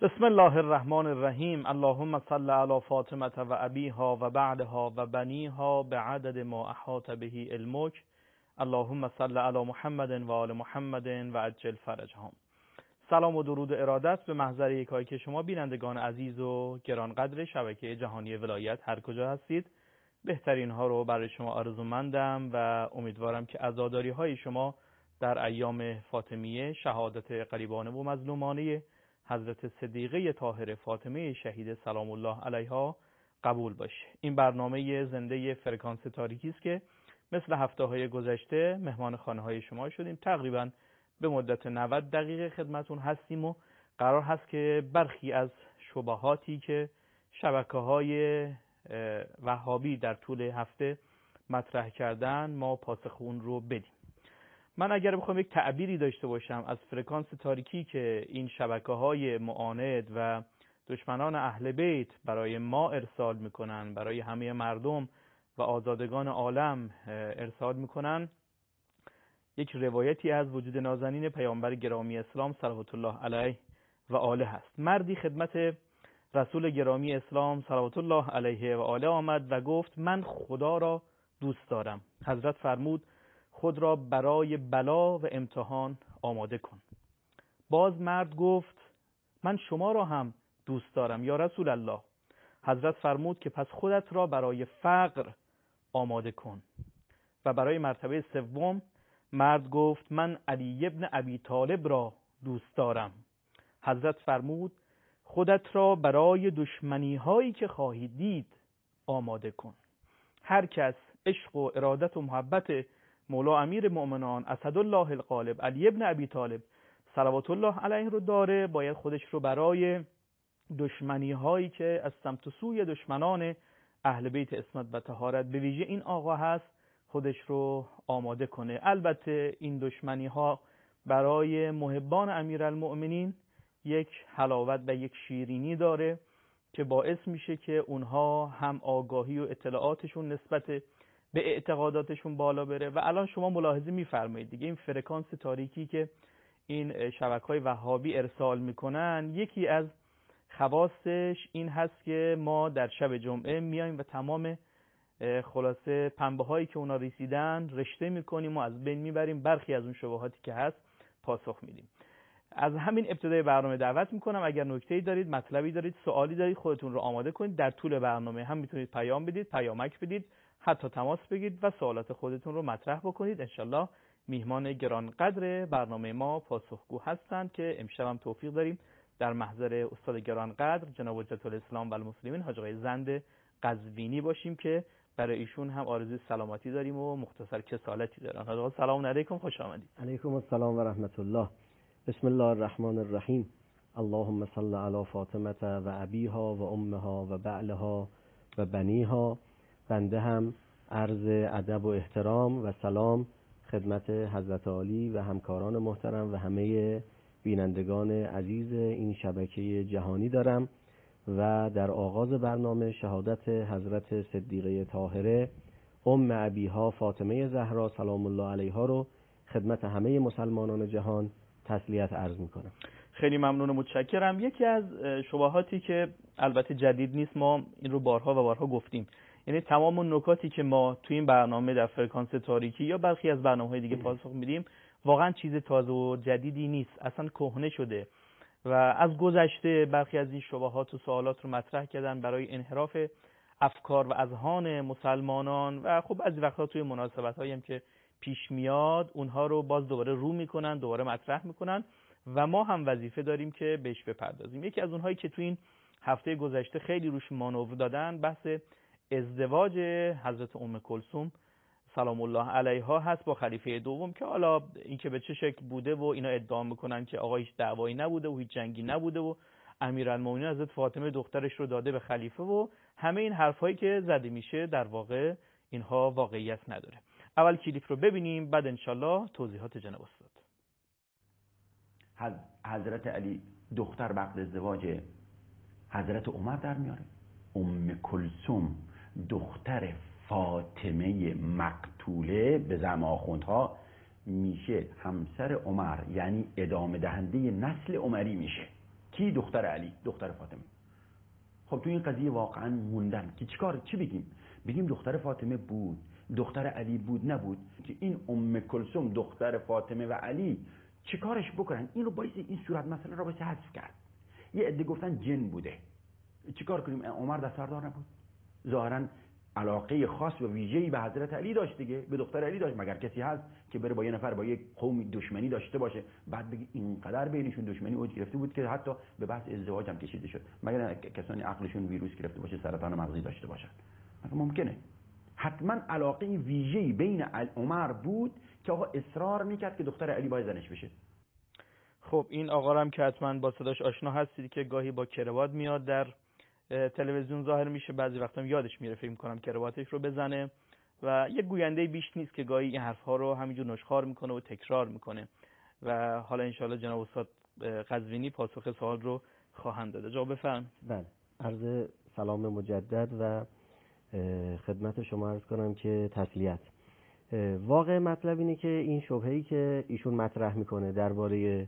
بسم الله الرحمن الرحیم. اللهم صل علی فاطمه و ابیها و بعدها و بنیها بعدد ما احاط به علمک. اللهم صل علی محمد و آل محمد و عجل فرجهم. سلام و درود و ارادت به محضر یکایی که شما بینندگان عزیز و گرانقدر شبکه جهانی ولایت هر کجا هستید. بهترین ها رو برای شما آرزومندم و امیدوارم که عزاداری های شما در ایام فاطمیه، شهادت غریبانه و مظلومانه حضرت صدیقه طاهره فاطمه شهیده سلام الله علیها قبول باشه. این برنامه زنده فرکانس تاریکی است که مثل هفته‌های گذشته مهمان خانه‌های شما شدیم. تقریبا به مدت 90 دقیقه خدمتون هستیم و قرار هست که برخی از شبهاتی که شبکه‌های وهابی در طول هفته مطرح کردن ما پاسخ اون رو بدیم. من اگر بخوام یک تعبیری داشته باشم از فرکانس تاریکی که این شبکه‌های معاند و دشمنان اهل بیت برای ما ارسال میکنن، برای همه مردم و آزادگان عالم ارسال میکنن، یک روایتی از وجود نازنین پیامبر گرامی اسلام صلوات الله علیه و آله هست. مردی خدمت رسول گرامی اسلام صلوات الله علیه و آله آمد و گفت من خدا را دوست دارم. حضرت فرمود خود را برای بلا و امتحان آماده کن. باز مرد گفت من شما را هم دوست دارم یا رسول الله. حضرت فرمود که پس خودت را برای فقر آماده کن. و برای مرتبه سوم مرد گفت من علی ابن ابی طالب را دوست دارم. حضرت فرمود خودت را برای دشمنی هایی که خواهی دید آماده کن. هر کس عشق و ارادت و محبت مولا امیر مؤمنان اسدالله الغالب علی ابن ابی طالب صلوات الله علیه رو داره، باید خودش رو برای دشمنی هایی که از سمت و سوی دشمنان اهل بیت عصمت و طهارت به ویژه این آقا هست خودش رو آماده کنه. البته این دشمنی ها برای محبان امیرالمؤمنین یک حلاوت و یک شیرینی داره که باعث میشه که اونها هم آگاهی و اطلاعاتشون نسبت به اعتقاداتشون بالا بره. و الان شما ملاحظه میفرمایید دیگه این فرکانس تاریکی که این شبکه‌های وهابی ارسال میکنن، یکی از خواستش این هست که ما در شب جمعه میایم و تمام خلاصه پنبه هایی که اونا ریسیدن رشته میکنیم و از بین میبریم، برخی از اون شبهاتی که هست پاسخ میدیم. از همین ابتدای برنامه دعوت میکنم اگر نکته‌ای دارید، مطلبی دارید، سوالی دارید، خودتون رو آماده کنید. در طول برنامه هم میتونید پیام بدید، پیامک بدید، حتی تماس بگیرید و سوالات خودتون رو مطرح بکنید. انشالله میهمان گرانقدر برنامه ما پاسخگو هستند که امشب هم توفیق داریم در محضر استاد گرانقدر جناب حجت الاسلام و المسلمین حاج آقای زند قزوینی باشیم که برای ایشون هم آرزوی سلامتی داریم و مختصر کسالتی دارن. حاج آقا سلام علیکم، خوش آمدید. علیکم السلام و رحمت الله. بسم الله الرحمن الرحیم. اللهم صل علی فاطمه و ابیها و امها و بعلها و بنیها. بنده هم عرض ادب و احترام و سلام خدمت حضرت عالی و همکاران محترم و همه بینندگان عزیز این شبکه جهانی دارم و در آغاز برنامه شهادت حضرت صدیقه طاهره ام ابیها فاطمه زهرا سلام الله علیها رو خدمت همه مسلمانان جهان تسلیت عرض میکنم. خیلی ممنون و متشکرم. یکی از شبهاتی که البته جدید نیست، ما این رو بارها و بارها گفتیم، یعنی تمام اون نکاتی که ما توی این برنامه در فرکانس تاریکی یا برخی از برنامه‌های دیگه پاسخ میدیم واقعا چیز تازه و جدیدی نیست، اصلا کهنه شده و از گذشته برخی از این شبهات و سوالات رو مطرح کردن برای انحراف افکار و اذهان مسلمانان و خب از وقتا توی مناسبت‌هایی هم که پیش میاد اونها رو باز دوباره رو میکنن، دوباره مطرح میکنن و ما هم وظیفه داریم که بهش بپردازیم. یکی از اونهایی که توی این هفته گذشته خیلی روش مانور دادن بحث ازدواج حضرت ام کلثوم سلام الله علیها هست با خلیفه دوم، که حالا این که به چه شکل بوده و اینا ادعا میکنن که آقا هیچ دعوایی نبوده و هیچ جنگی نبوده و امیرالمومنین حضرت فاطمه دخترش رو داده به خلیفه و همه این حرفایی که زده میشه در واقع اینها واقعیت نداره. اول کلیپ رو ببینیم بعد انشالله توضیحات جناب استاد. حضرت علی دختر وقت ازدواج حضرت عمر در میاره. ام کلثوم دختر فاطمه مقتوله به زعم آخوندها میشه همسر عمر، یعنی ادامه دهنده نسل عمری میشه. کی؟ دختر علی، دختر فاطمه. خب تو این قضیه واقعا موندن که چی بگیم دختر فاطمه بود، دختر علی بود، نبود که این ام کلثوم دختر فاطمه و علی چیکارش بکنن؟ این رو باعث این صورت مسئله رو باعث حذف کرد. یه عده گفتن جن بوده، چیکار کنیم؟ عمر دستاردار نبود، ظاهرا علاقه خاص و ویژه‌ای به حضرت علی داشت دیگه، به دختر علی داشت. مگر کسی هست که بره با یه نفر با یه قوم دشمنی داشته باشه بعد بگه اینقدر بینشون دشمنی اوج گرفته بود که حتی به بحث ازدواج هم کشیده شد؟ مگر کسانی عقلشون ویروس گرفته باشه، سرطان مغزی داشته باشن؟ مگر ممکنه؟ حتما علاقه ویژه‌ای بین عمر بود که آقا اصرار میکرد که دختر علی باید زنش بشه. خب این آقا هم که حتما با صداش آشنا هستید که گاهی با کروات میاد در تلویزیون ظاهر میشه، بعضی وقتا هم یادش میره فکر می‌کنم کرواتش رو بزنه و یه گوینده بیش نیست که گاهی این حرف‌ها رو همینجور نشخوار میکنه و تکرار میکنه و حالا انشالله جناب استاد قزوینی پاسخ سوال رو خواهند داد. جواب بفرمایید. بله، عرض سلام مجدد و خدمت شما عرض کنم که تسلیت. واقع مطلب اینه که این شبهه‌ای که ایشون مطرح میکنه درباره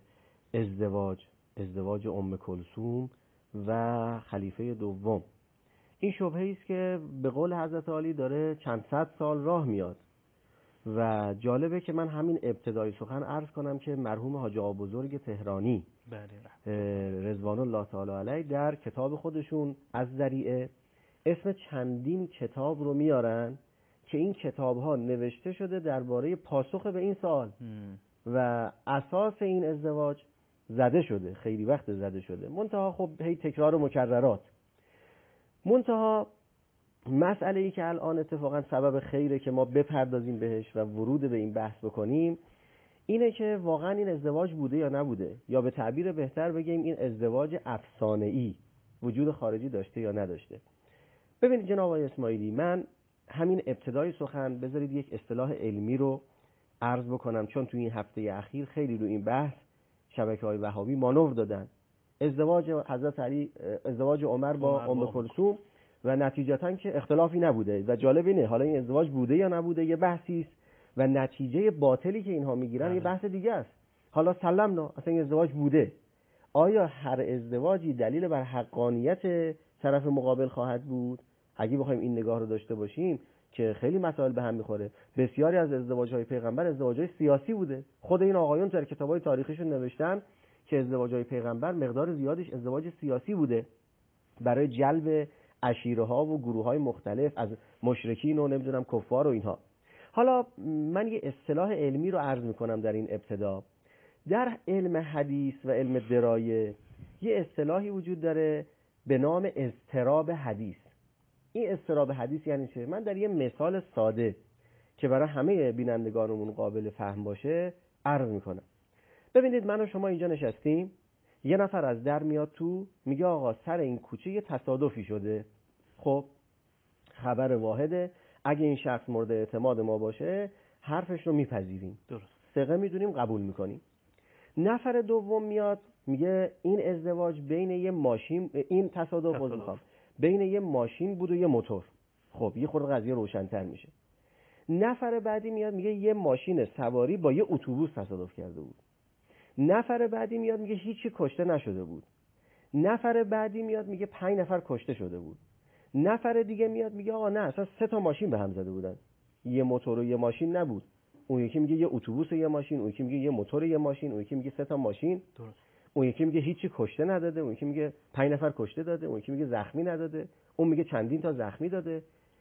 ازدواج ام کلثوم و خلیفه دوم، این شبهه‌ای است که به قول حضرت علی داره چند صد سال راه میاد و جالبه که من همین ابتدای سخن عرض کنم که مرحوم حاج آقا بزرگ تهرانی رضوان الله تعالی علیه در کتاب خودشون از ذریعه اسم چندین کتاب رو میارن که این کتاب‌ها نوشته شده درباره پاسخ به این سوال و اساس این ازدواج زده شده، خیلی وقت زده شده، منتها خب هی تکرار و مکررات. منتها مسئله ای که الان اتفاقا سبب خیره که ما بپردازیم بهش و ورود به این بحث بکنیم اینه که واقعا این ازدواج بوده یا نبوده، یا به تعبیر بهتر بگیم این ازدواج افسانه‌ای وجود خارجی داشته یا نداشته. ببینید جناب آقای اسماعیلی، من همین ابتدای سخن بذارید یک اصطلاح علمی رو عرض بکنم، چون توی این هفته اخیر خیلی رو این بحث شبکه‌های وهابی مانور دادن. ازدواج حضرت علی، ازدواج عمر با ام کلثوم و نتیجتاً که اختلافی نبوده و جالب اینه حالا این ازدواج بوده یا نبوده یه بحثی است و نتیجه باطلی که اینها میگیرن یه بحث دیگه است. حالا سلمنا اصلا این ازدواج بوده، آیا هر ازدواجی دلیل بر حقانیت طرف مقابل خواهد بود؟ اگه بخوایم این نگاه رو داشته باشیم که خیلی مسائل به هم میخوره. بسیاری از ازدواج‌های پیغمبر ازدواج‌های سیاسی بوده. خود این آقایون در کتاب‌های تاریخیشون نوشتن که ازدواج‌های پیغمبر مقدار زیادش ازدواج سیاسی بوده برای جلب عشیره‌ها و گروه‌های مختلف از مشرکین و نمیدونم کفار و اینها. حالا من یه اصطلاح علمی رو عرض میکنم در این ابتدا. در علم حدیث و علم درایه یه اصطلاحی وجود داره به نام اضطراب حدیث. این اضطراب حدیث یعنی چه؟ من در یه مثال ساده که برای همه بینندگانمون قابل فهم باشه عرض میکنم. ببینید من و شما اینجا نشستیم، یه نفر از در میاد تو میگه آقا سر این کوچه یه تصادفی شده. خب خبر واحده، اگه این شخص مورد اعتماد ما باشه حرفش رو میپذیریم، درست، ثقه میدونیم، قبول میکنیم. نفر دوم میاد میگه این ازدواج بین یه ماشین، این تصادف بین یه ماشین بود و یه موتور. خب یه خورده قضیه روشن‌تر میشه. نفر بعدی میاد میگه یه ماشین سواری با یه اتوبوس تصادف کرده بود. نفر بعدی میاد میگه هیچی کشته نشده بود. نفر بعدی میاد میگه 5 نفر کشته شده بود. نفر دیگه میاد میگه آقا نه اصلا 3 تا ماشین به هم زده بودن، یه موتور و یه ماشین نبود. اون یکی میگه یه اتوبوس و یه ماشین، اون یکی میگه یه موتور و یه ماشین، اون یکی میگه 3 تا ماشین. درست. اون یکی میگه هیچی کشته نداده، اون یکی میگه 5 نفر کشته داده، اون یکی میگه زخمی نداده، اون میگه چندین تا زخمی داده.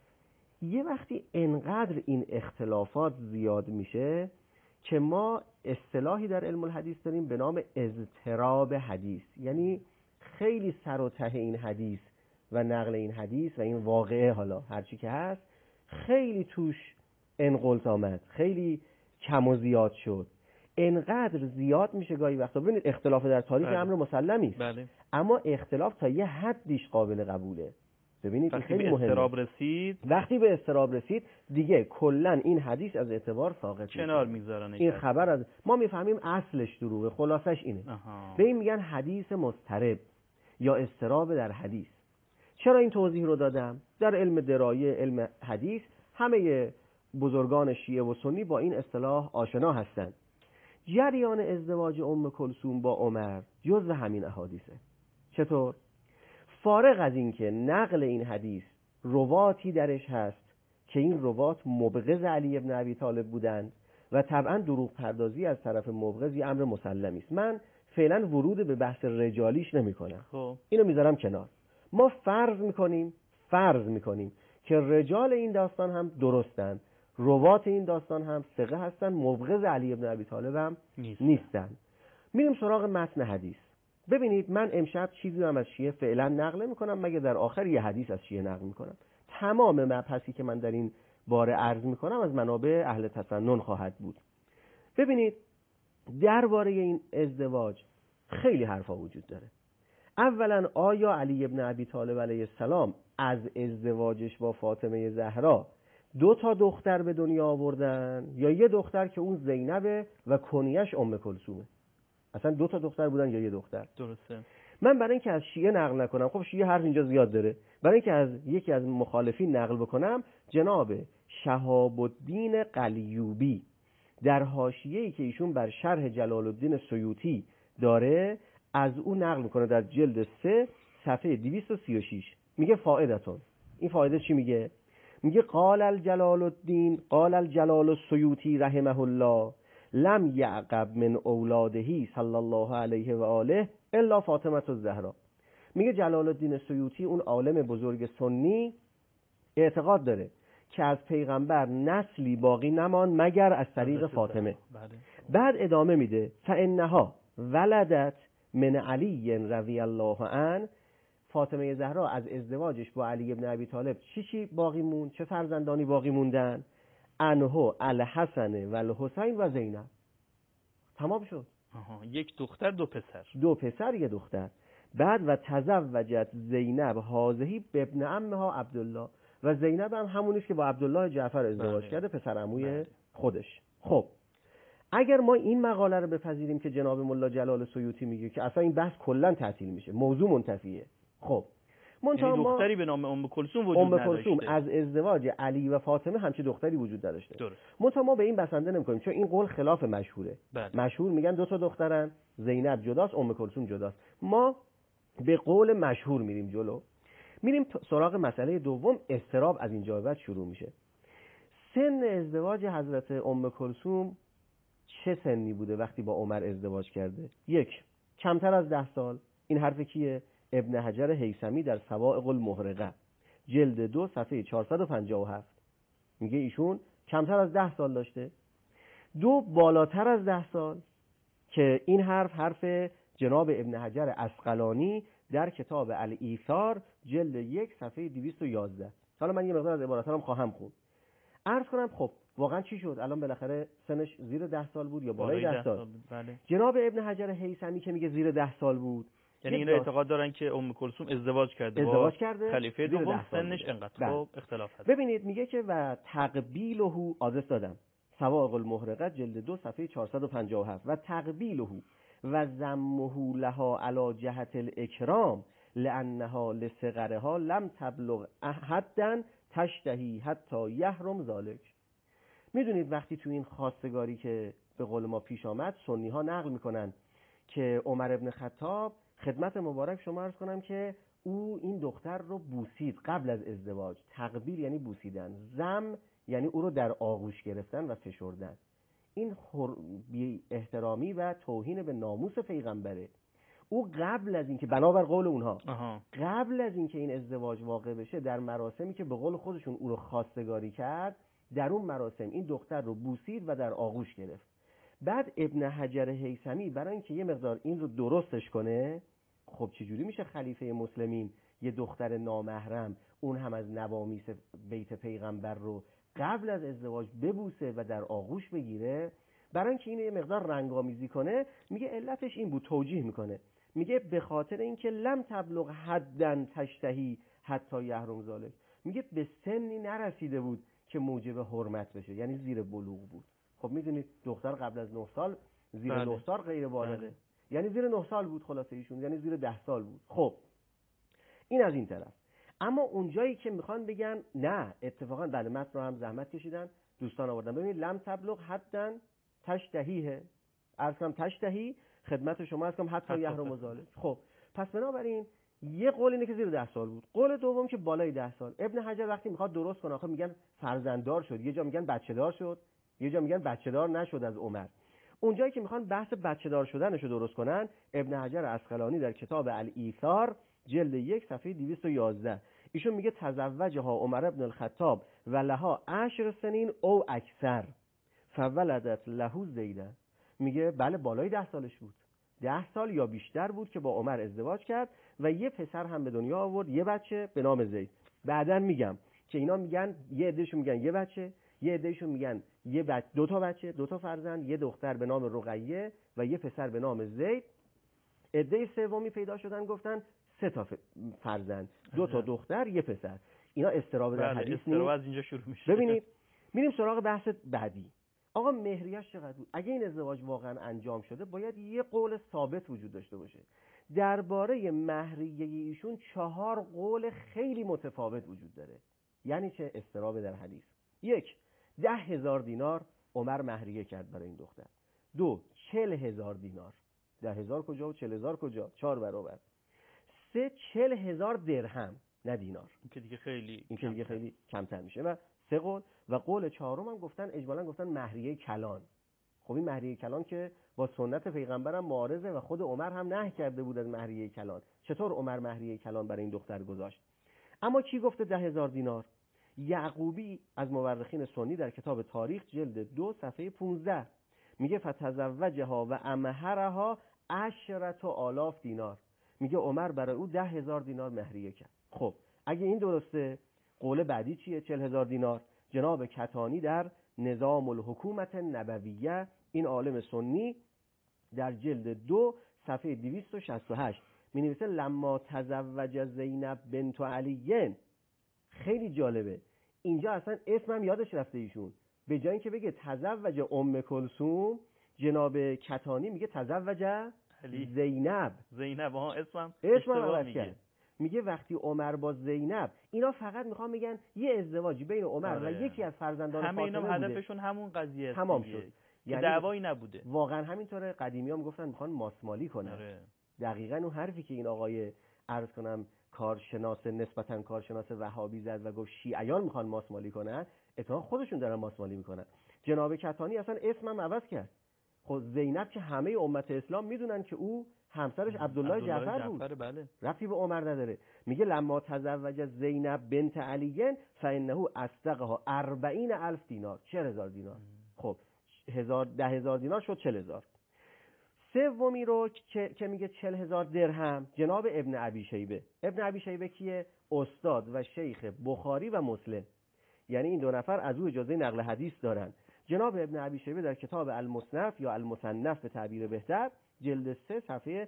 یه وقتی انقدر این اختلافات زیاد میشه که ما اصطلاحی در علم الحدیث داریم به نام اضطراب حدیث، یعنی خیلی سر و ته این حدیث و نقل این حدیث و این واقعه حالا هرچی که هست خیلی توش انقلت آمد، خیلی کم و زیاد شد، انقدر زیاد میشه گاهی وقتا. ببینید اختلاف در تاریخ امر مسلمی است، بله. اما اختلاف تا یه حدیش قابل قبوله. ببینید وقتی خیلی به مهمه. وقتی به اضطراب رسید دیگه کلا این حدیث از اعتبار ساقط کنار میذارن. این خبر از ما میفهمیم اصلش دروغه، خلاصش اینه. به این میگن حدیث مضطرب یا اضطراب در حدیث. چرا این توضیح رو دادم؟ در علم درایه، علم حدیث، همه بزرگان شیعه و سنی با این اصطلاح آشنا هستند. جریان ازدواج ام کلثوم با عمر جزء همین احادیثه. چطور؟ فارغ از این که نقل این حدیث رواتی درش هست که این روات مبغض علی ابن ابی طالب بودند و طبعا دروغ پردازی از طرف مبغض یه امر مسلمی است. من فعلا ورود به بحث رجالیش نمی کنم. اینو میذارم کنار. ما فرض میکنیم که رجال این داستان هم درستن، روات این داستان هم ثقه هستن، مبغض علی ابن ابی طالب هم نیستن. میریم سراغ متن حدیث. ببینید من امشب چیزی هم از شیعه فعلا نقل میکنم مگه در آخر یه حدیث از شیعه نقل میکنم. تمام مبحثی که من در این باره عرض میکنم از منابع اهل تسنن خواهد بود. ببینید درباره این ازدواج خیلی حرفا وجود داره. اولا آیا علی ابن ابی طالب علیه السلام از ازدواجش با فاطمه زهرا 2 دختر به دنیا آوردن یا یه دختر که اون زینبه و کنیش ام کلثومه؟ اصلا 2 دختر بودن یا یه دختر؟ درسته. من برای اینکه از شیعه نقل نکنم، خب شیعه حرف اینجا زیاد داره، برای اینکه از یکی از مخالفین نقل بکنم، جناب شهاب الدین قلیوبی در حاشیه‌ای که ایشون بر شرح جلال الدین سیوطی داره از او نقل میکنه در جلد 3 صفحه 236. میگه فائدتون. این فایده چی میگه؟ میگه قال الجلال السیوطی رحمه الله لم یعقب من اولاده صلی الله علیه و آله الا فاطمه الزهرا. میگه جلال الدین سیوطی اون عالم بزرگ سنی اعتقاد داره که از پیغمبر نسلی باقی نمان مگر از طریق فاطمه. بعد ادامه میده فانها ولدت من علی رضی الله عنه. فاطمه زهرا از ازدواجش با علی ابن ابی طالب چی باقی موند؟ چه فرزندانی باقی موندن؟ انه الحسن و الحسین و زینب. تمام شد. 1 دختر 2 پسر. 2 پسر 1 دختر. بعد و تزوجت زینب هذهی بابن عمها عبدالله. و زینب هم همونیست که با عبدالله جعفر ازدواج کرده، پسر عموی خودش. خب اگر ما این مقاله رو بپذیریم که جناب ملا جلال سیوطی میگه که اصلا این بحث کلا تعطیل میشه، موضوع منتفیه. خب یعنی دختری به نام ام کلثوم وجود نداشته. ام کلثوم از ازدواج علی و فاطمه همچین دختری وجود نداشته. درست. ما به این بسنده نمی‌کنیم چون این قول خلاف مشهوره. مشهور میگن 2 دخترن، زینب جداست، ام کلثوم جداست. ما به قول مشهور میریم جلو. میریم سراغ مسئله دوم. اضطراب از اینجا بعد شروع میشه. سن ازدواج حضرت ام کلثوم چه سنی بوده وقتی با عمر ازدواج کرده؟ 1 کمتر از 10 سال. این حرف کیه؟ ابن حجر هیثمی در صواعق المحرقه جلد 2 صفحه 457 میگه ایشون کمتر از 10 سال داشته. 2 بالاتر از 10 سال که این حرف جناب ابن حجر عسقلانی در کتاب الایثار جلد 1 صفحه 211. حالا من یه مقدار از عباراتم هم خواهم خوند. عرض کنم خب واقعا چی شد؟ الان بالاخره سنش زیر 10 سال بود یا بالای 10 سال؟ بله. جناب ابن حجر هیثمی که میگه زیر 10 سال بود، یعنی اینا اعتقاد دارن که ام کلثوم ازدواج کرده خلیفه دوم، سنش انقدر. خب اختلاف هست. ببینید میگه که و تقبیله، آدرس دادم، صواعق المحرقه جلد 2 صفحه 457 و تقبیله و ذمه لها علی جهت الاکرام لانها لصغرها لم تبلغ حدا تشتهی حتی یحرم ذلک. میدونید وقتی تو این خواستگاری که به قول ما پیش آمد، سنی ها نقل میکنن که عمر ابن خطاب خدمت مبارک شما عرض کنم که او این دختر رو بوسید قبل از ازدواج. تقبیل یعنی بوسیدن، ضم یعنی او رو در آغوش گرفتن و فشردن. این بی احترامی و توهین به ناموس پیغمبره. او قبل از اینکه بنابر قول اونها قبل از اینکه این ازدواج واقع بشه، در مراسمی که به قول خودشون او رو خواستگاری کرد، در اون مراسم این دختر رو بوسید و در آغوش گرفت. بعد ابن حجر هیثمی برای اینکه یه مقدار این رو درستش کنه، خب چجوری میشه خلیفه مسلمین یه دختر نامحرم، اون هم از نوامیس بیت پیغمبر رو قبل از ازدواج ببوسه و در آغوش بگیره؟ برای اینکه اینو یه مقدار رنگامیزی کنه میگه علتش این بود، توجیه میکنه، میگه به خاطر اینکه لم تبلغ حدن تشتهی حتی یحرم ذلک، میگه به سنی نرسیده بود که موجب حرمت بشه، یعنی زیر بلوغ بود. خب میدونید دختر قبل از 9 سال زیر 9 سال غیر بالغه، یعنی زیر 9 سال بود خلاصه ایشون، یعنی زیر 10 سال بود. خب این از این طرف. اما اونجایی که میخوان بگن نه، اتفاقا بعد متن رو هم زحمت کشیدن دوستان آوردن. ببینید لم تبلغ حدن تشتهیه، عرض کنم تشتهی، خدمت شما عرض کنم حتی یحرم ذلک. خب پس بنابراین یه قول اینه که زیر 10 سال بود، قول دوم که بالای 10 سال. ابن حجر وقتی میخواد درست کنه آخه میگن فرزنددار شد، یه جا میگن بچه‌دار شد، یه جا میگن بچه‌دار نشد از عمر. اونجایی که میخوان بحث بچه‌دار شدنشو درست کنن، ابن حجر عسقلانی در کتاب الایثار جلد 1 صفحه 211 ایشون میگه تزوجها عمر ابن الخطاب و لها 10 سنین او اکثر فولدت له زیده. میگه بله بالای 10 سالش بود، 10 سال یا بیشتر بود که با عمر ازدواج کرد و یه پسر هم به دنیا آورد، یه بچه به نام زید. بعدن میگم که اینا میگن یه عدهشون میگن یه بچه، یه عدهشون میگن دو تا بچه، 2 تا فرزند، یه دختر به نام رقیه و یه پسر به نام زید. عده سومی پیدا شدن گفتن 3 تا فرزند، 2 تا دختر، یه پسر. اینا استراب در حدیث نیست. استراب از اینجا شروع میشه. ببینید میریم سراغ بحث بعدی. آقا مهریه‌اش چقدر بود؟ اگه این ازدواج واقعا انجام شده باید یه قول ثابت وجود داشته باشه. درباره مهریه ایشون 4 قول خیلی متفاوت وجود داره. یعنی چه استراب در حدیث؟ 1 10,000 دینار عمر مهریه کرد برای این دختر. 2 40,000 دینار. 10,000 کجا و 40,000 کجا؟ 4 برابر. 3 40,000 درهم، نه دینار. این که دیگه خیلی کمتر میشه. و 3 قول و قول چهارم هم گفتن اجمالاً گفتن مهریه کلان. خب این مهریه کلان که با سنت پیغمبرم معارضه و خود عمر هم نهی کرده بود از مهریه کلان. چطور عمر مهریه کلان برای این دختر گذاشت؟ اما کی گفته 10,000 دینار؟ یعقوبی از مورخین سنی در کتاب تاریخ جلد 2 صفحه 15 میگه فتزوجها و امهرها 10,000 دینار. میگه عمر برای او 10,000 دینار مهریه کرد. خب اگه این درسته، قول بعدی چیه؟ 40,000 دینار. جناب کتانی در نظام الحکومت نبویه، این عالم سنی، در جلد 2 صفحه 268 می‌نویسه لما تزوج زینب بنت علی. خیلی جالبه، اینجا اصلا اسمم یادش رفته ایشون. به جای اینکه بگه تزوج ام کلثوم، جناب کتانی میگه تزوج زینب. اسمم عوض کرد. میگه وقتی عمر با زینب، اینا فقط میخوان بگن یه ازدواجی بین عمر و یکی از فرزندان فاطمه بوده. همه اینا هدفشون همون قضیه است. تمام شد. یعنی دعوایی نبوده. واقعا همینطوره. قدیمی‌ها میگفتن میخوان ماسمالی کنن. دقیقاً اون حرفی که این آقای عرض کنم نسبتاً کارشناس وهابی زد و گفت شیعیان میخوان ماسمالی کنن، اتفاقا خودشون دارن ماسمالی میکنن. جناب کتانی اصلا اسمم عوض کرد. خب زینب که همه امت اسلام میدونن که او همسرش عبدالله جعفر بود. بله. ربطی به عمر نداره. میگه لما تزوج زینب بنت علی فانه اصدقها 40,000 دینار. 40,000 دینار. خب 10,000 دینار شد 40,000. سومی رو که میگه 40,000 درهم جناب ابن ابی شیبه. ابن ابی شیبه کیه؟ استاد و شیخ بخاری و مسلم. یعنی این 2 نفر از او اجازه نقل حدیث دارن. جناب ابن ابی شیبه در کتاب المصنف یا المصنف به تعبیر بهتر جلد 3 صفحه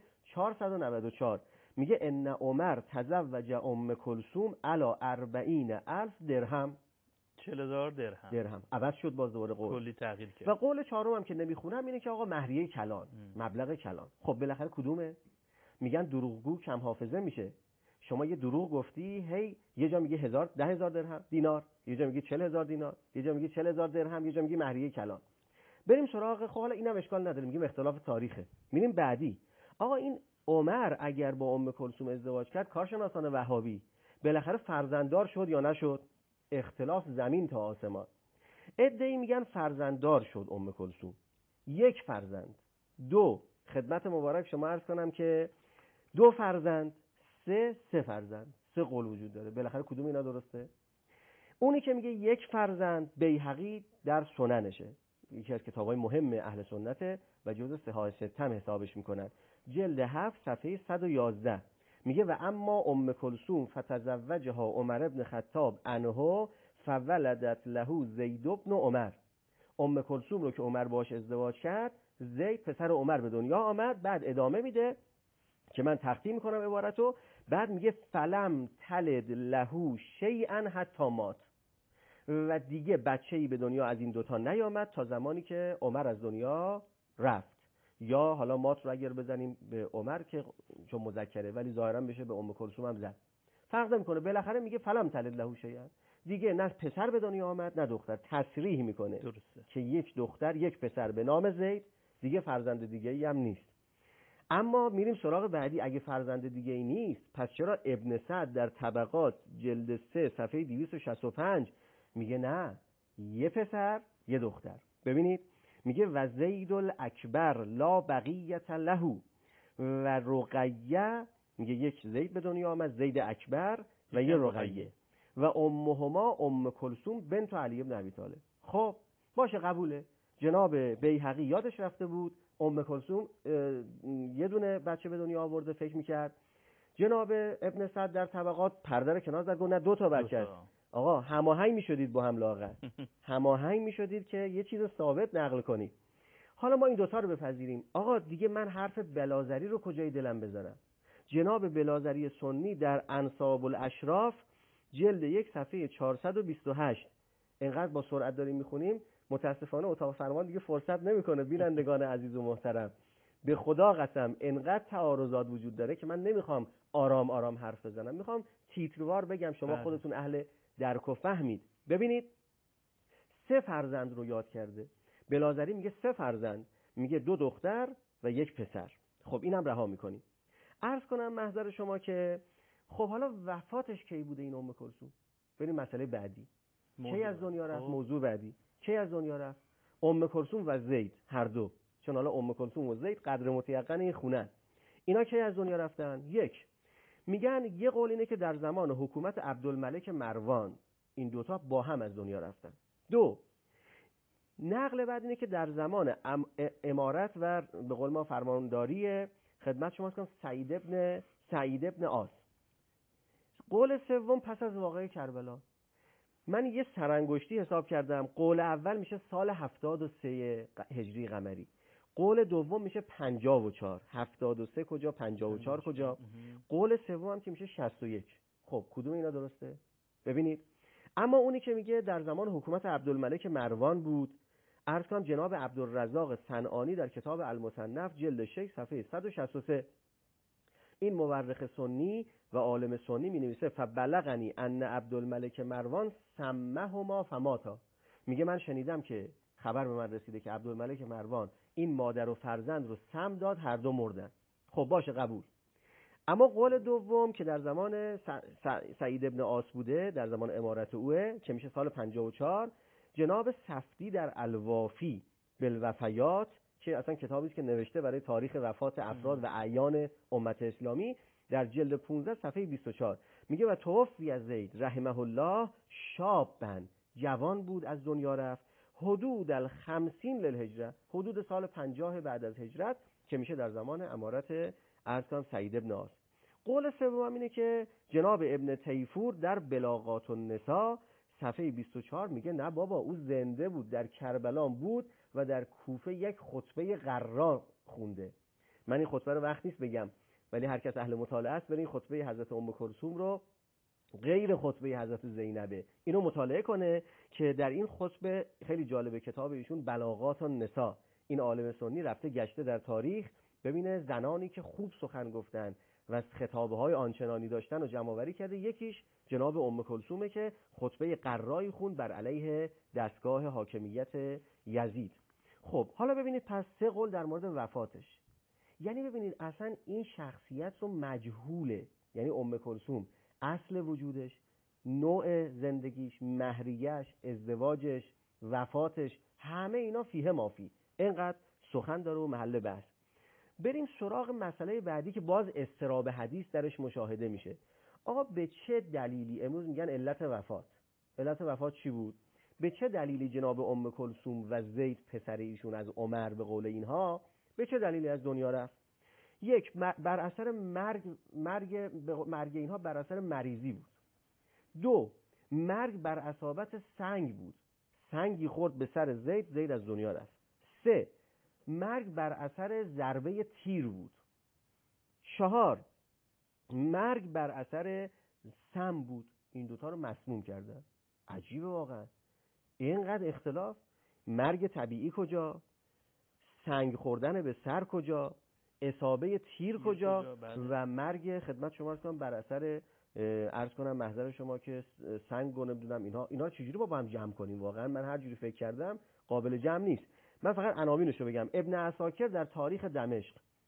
494 میگه ان عمر تزوج ام کلثوم علی 40,000 درهم. 40,000 درهم. عوض شد باز دوباره قول. کلی تغییر کرد. و قول چهارم هم که نمیخونم اینه که آقا مهریه کلان، مبلغ کلان. خب بالاخره کدومه؟ میگن دروغگو کم حافظه میشه. شما یه دروغ گفتی، هی یه جا میگه 10,000 درهم دینار، یه جا میگه 40,000 دینار، یه جا میگه 40,000 درهم، یه جا میگه مهریه کلان. بریم سراغ، خب حالا اینم اشکال نداره، میگیم اختلاف تاریخه. میریم بعدی. آقا این عمر اگر با ام کلثوم ازدواج کرد، کارشناسان وهابی بالاخره فرزنددار شد یا نشد؟ اختلاف زمین تا آسمان. عده‌ای میگن فرزنددار شد ام کلثوم، 1 فرزند. 2 خدمت مبارک شما عرض کنم که 2 فرزند. 3 فرزند. 3 قول وجود داره. بالاخره کدوم اینا درسته؟ اونی که میگه 1 فرزند بیهقی در سننشه، یکی از کتابای مهم اهل سنته و جزء صحاح ستم حسابش میکنن. جلد 7 صفحه 111 میگه و اما ام کلثوم فتزوجها عمر ابن خطاب عنه فولدت له زید ابن عمر. ام کلثوم رو که عمر باش ازدواج کرد، زید پسر عمر به دنیا آمد. بعد ادامه میده که من تقدیم میکنم عبارتو. بعد میگه فلم تلد له شیئا حتی مات. و دیگه بچه‌ای به دنیا از این 2 تا نیامد تا زمانی که عمر از دنیا رفت. یا حالا مات رو اگر بزنیم به عمر که چون مذکره، ولی ظاهرا بشه به ام کلثوم هم زد، فرق نمیکنه. بالاخره میگه فلم تلد له شیئا، دیگه نه پسر به دنیا آمد نه دختر. تصریح میکنه درسته که 1 دختر 1 پسر به نام زید، دیگه فرزند دیگه‌ای هم نیست. اما میریم سراغ بعدی. اگه فرزند دیگه ای نیست، پس چرا ابن سعد در طبقات جلد 3 صفحه 265 میگه نه، یه پسر یه دختر؟ ببینید میگه و زید الاکبر لا بقیت له و رقیه، میگه یک زید به دنیا آمد، زید اکبر و یه رقیه و امهما ام کلثوم بنت علی بن ابی طالب. خب باشه، قبوله. جناب بیهقی یادش رفته بود ام کلثوم یه دونه بچه به دنیا آورده، فکر میکرد. جناب ابن سعد در طبقات پرده رو کنار زد، گفت نه 2 تا بچه است. آقا هماهنگ میشدید با هم، لاغر هماهنگ میشدید که یه چیز ثابت نقل کنید. حالا ما این 2 تا رو بپذیریم. آقا دیگه من حرف بلازری رو کجای دلم بذارم؟ جناب بلازری سنی در انساب الاشراف جلد 1 صفحه 428، اینقدر با سرعت داریم میخونیم متاسفانه اتاق فرمان دیگه فرصت نمیکنه. بینندگان عزیز و محترم، به خدا قسم انقدر تعارضات وجود داره که من نمیخوام آرام آرام حرف بزنم، میخوام تیتروار بگم، شما خودتون اهل درک و فهمید. ببینید 3 فرزند رو یاد کرده بلازری، میگه 3 فرزند، میگه 2 دختر و 1 پسر. خب اینم رها میکنیم. عرض کنم محضر شما که خب حالا وفاتش کی بوده این ام کلثوم؟ بریم مسئله بعدی. کی از دنیا رفت؟ موضوع بعدی. کی از دنیا رفت؟ ام کلثوم و زید هر دو، چون حالا ام کلثوم و زید قدر متیقن این خونن. اینا کی از دنیا رفتن؟ 1 میگن یه قول اینه که در زمان حکومت عبدالملک مروان این 2 تا با هم از دنیا رفتن. 2 نقل بعد اینه که در زمان امارت و به قول ما فرمانداری خدمت شما کنم سعید ابن آس. قول سوم پس از واقعه کربلا. من یه سرانگشتی حساب کردم، قول اول میشه سال 73 هجری قمری، قول دوم میشه 54. 73 کجا 54 کجا؟ قول سوم هم که میشه 61. خب کدوم اینا درسته؟ ببینید، اما اونی که میگه در زمان حکومت عبدالملک مروان بود، عرض کنم جناب عبدالرزاق صنعانی در کتاب المصنف جلد 6 صفحه 163، این مورخ سنی و عالم سنی می نویسه فبلغنی ان عبدالملک مروان سمهما فماتا. میگه من شنیدم که خبر به من رسیده که عبدالملک مروان این مادر و فرزند رو سم داد، هر دو مردن. خب باشه، قبول. اما قول دوم که در زمان سعید ابن آس بوده، در زمان امارت اوه که میشه سال 54، جناب صفدی در الوافی بالوفیات که اصلا کتابی است که نوشته برای تاریخ وفات افراد و اعیان امت اسلامی، در جلد 15 صفحه 24 میگه و توفی از زید رحمه الله شابن، جوان بود از دنیا رفت، حدود ال50 للهجره، حدود سال 50 بعد از هجرت که میشه در زمان امارت ارسان سعید ابن آس. قول سوم اینه که جناب ابن تیفور در بلاغات النساء صفحه 24 میگه نه بابا، او زنده بود، در کربلا بود و در کوفه یک خطبه قرار خونده. من این خطبه رو وقت نیست بگم، ولی هر کس اهل مطالعه است برای خطبه حضرت ام کلثوم رو غیر خطبه حضرت زینبه اینو مطالعه کنه که در این خطبه خیلی جالبه. کتاب ایشون بلاغات النساء، این عالم سنی رفته گشته در تاریخ ببینه زنانی که خوب سخن گفتن و خطابه های آنچنانی داشتن و جمع آوری کرده. یکیش جناب ام کلثومه که خطبه قرایی خوند بر علیه دستگاه حاکمیت یزید. خب حالا ببینید پس 3 قول در مورد وفاتش. یعنی ببینید اصلا این شخصیت رو مجهوله، یعنی ام کلثوم اصل وجودش، نوع زندگیش، مهریه‌اش، ازدواجش، وفاتش، همه اینا فیه مافی، اینقدر سخن داره و محل بحث. بریم سراغ مسئله بعدی که باز اضطراب حدیث درش مشاهده میشه. آقا به چه دلیلی امروز میگن علت وفات؟ علت وفات چی بود؟ به چه دلیلی جناب ام کلثوم و زید پسر ایشون از عمر به قول اینها به چه دلیلی از دنیا رفت؟ 1 بر اثر مرگ اینها بر اثر مریضی بود. 2 مرگ بر اصابت سنگ بود، سنگی خورد به سر زید، زید از دنیا رفت. 3 مرگ بر اثر ضربه تیر بود. 4 مرگ بر اثر سم بود، این 2 تا رو مسموم کردن. عجیبه واقعا، اینقدر اختلاف. مرگ طبیعی کجا؟ سنگ خوردن به سر کجا؟ اصابه تیر کجا؟ و مرگ خدمت شما کنم بر اثر عرض کنم محضر شما که سنگ و نمیدونم اینا چجوری با هم جمع کنیم؟ واقعا من هر جوری فکر کردم قابل جمع نیست. من فقط عناوینشو بگم. ابن عساکر در تاریخ دمشق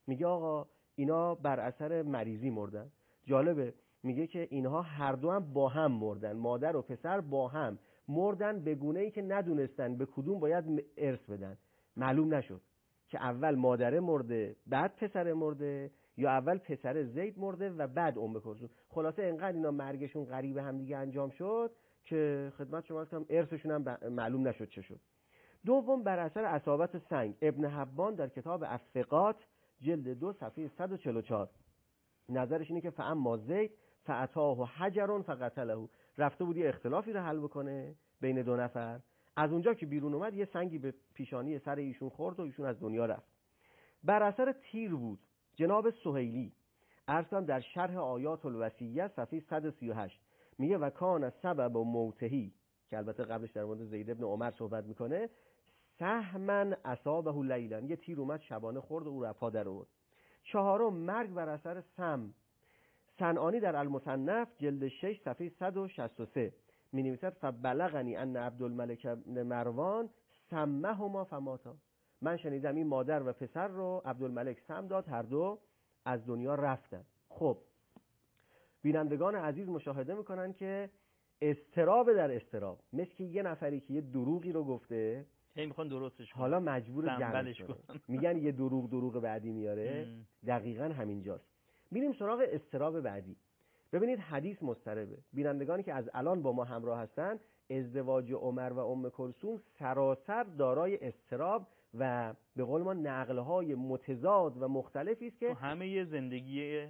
میگه آقا اینا بر اثر مریضی مردن. جالبه میگه که اینها هر دو هم با هم مردن، مادر و پسر با هم مردن به گونه‌ای که ندونستن به کدوم باید ارث بدن. معلوم نشد که اول مادر مرده بعد پسر مرده یا اول پسر زید مرده و بعد ام کلثوم. خلاصه انقدر اینا مرگشون قریب هم دیگه انجام شد که خدمت شما هستم ارثشون هم معلوم نشد چه شد. دوم، بر اثر اصابت سنگ. ابن حبان در کتاب الثقات جلد 2 صفحه 144 نظرش اینه که فاما زید فاتاه حجر فقتله، رفته بود یه اختلافی رو حل بکنه بین دو نفر، از اونجا که بیرون اومد یه سنگی به پیشانی سر ایشون خورد و ایشون از دنیا رفت. بر اثر تیر بود. جناب سهیلی ارسم در شرح آیات الوصیه صفحه 138 میگه و کان سبب موتهی، که البته قبلش در مورد زید ابن عمر صحبت میکنه، سهمن اصابه لیلا، یه تیر اومد شبانه خورد و او رو پا در آورد. چهارم، مرگ بر اثر سم. صنعانی در المصنف جلد 6 صفحه 163 می نویسد فبلغنی ان عبدالملک بن مروان سمهما فماتا، من شنیدم این مادر و پسر رو عبدالملک سم داد، هر دو از دنیا رفتن. خب بینندگان عزیز مشاهده میکنن که اضطراب در اضطراب، مثل که یه نفری که یه دروغی رو گفته میخوان درستش کنن، حالا مجبور جمعش کنن، میگن یه دروغ بعدی میاره. دقیقاً همینجاست. میریم سراغ اضطراب بعدی. ببینید حدیث مضطربه. بینندگانی که از الان با ما همراه هستن، ازدواج عمر و ام کلثوم سراسر دارای اضطراب و به قول ما نقل‌های متضاد و مختلفی است که تو همه زندگی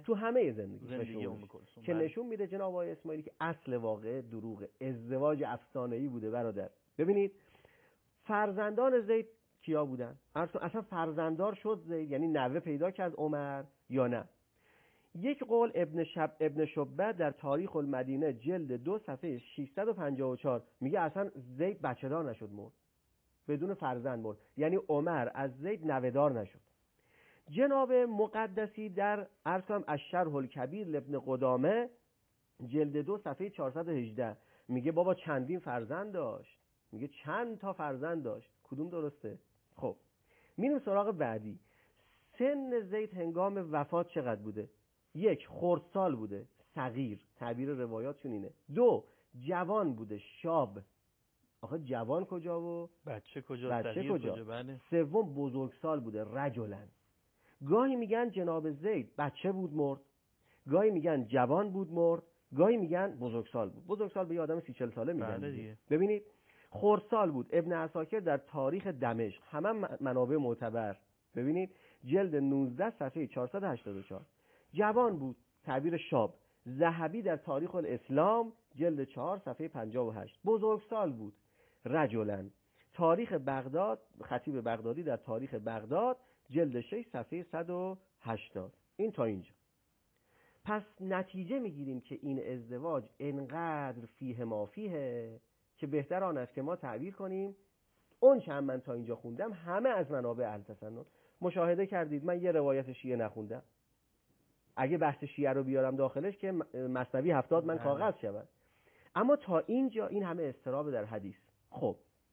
ام کلثوم که نشون میده جناب آقای اسماعیلی که اصل واقع دروغه، ازدواج افسانه‌ای بوده برادر. ببینید فرزندان زید کیا بودن؟ اصلا فرزنددار شد زید، یعنی نوه پیدا کرد عمر یا نه؟ یک قول ابن شبه در تاریخ المدینه جلد 2 صفحه 654 میگه اصلا زید بچه دار نشد، مرد، بدون فرزند مرد، یعنی عمر از زید نوه‌دار نشد. جناب مقدسی در ارسم الشرح الکبیر لابن قدامه جلد 2 صفحه 418 میگه بابا چندین فرزند داشت، میگه چند تا فرزند داشت. کدوم درسته؟ خب میریم سراغ بعدی. سن زید هنگام وفات چقدر بوده؟ 1 خردسال بوده، صغیر، تعبیر روایاتشون اینه. 2 جوان بوده، شاب. آخه جوان کجا و بچه کجا؟ بله. 3 بزرگسال بوده، رجلن. گاهی میگن جناب زید بچه بود مرد، گاهی میگن جوان بود مرد، گاهی میگن بزرگسال بود. بزرگسال به یه آدم 30-40 ساله میگن. بله دیگه. ببینید خردسال بود. ابن عساکر در تاریخ دمشق، همه منابع معتبر، ببینید جلد 19 صفحه 484. جوان بود، تعبیر شاب. ذهبی در تاریخ الاسلام جلد 4 صفحه 58. بزرگسال بود، رجلن. تاریخ بغداد، خطیب بغدادی در تاریخ بغداد جلد 6 صفحه 180. این تا اینجا. پس نتیجه میگیریم که این ازدواج انقدر فیه ما فیه که بهتر آن است که ما تعبیر کنیم اون چند من تا اینجا خوندم همه از منابع اهل تسنن. مشاهده کردید من یه روایت شیعه نخوندم، اگه بحث شیعه رو بیارم داخلش که مثنوی 70 من کاغذ شود. اما تا اینجا این همه اضطراب در حدیث. خب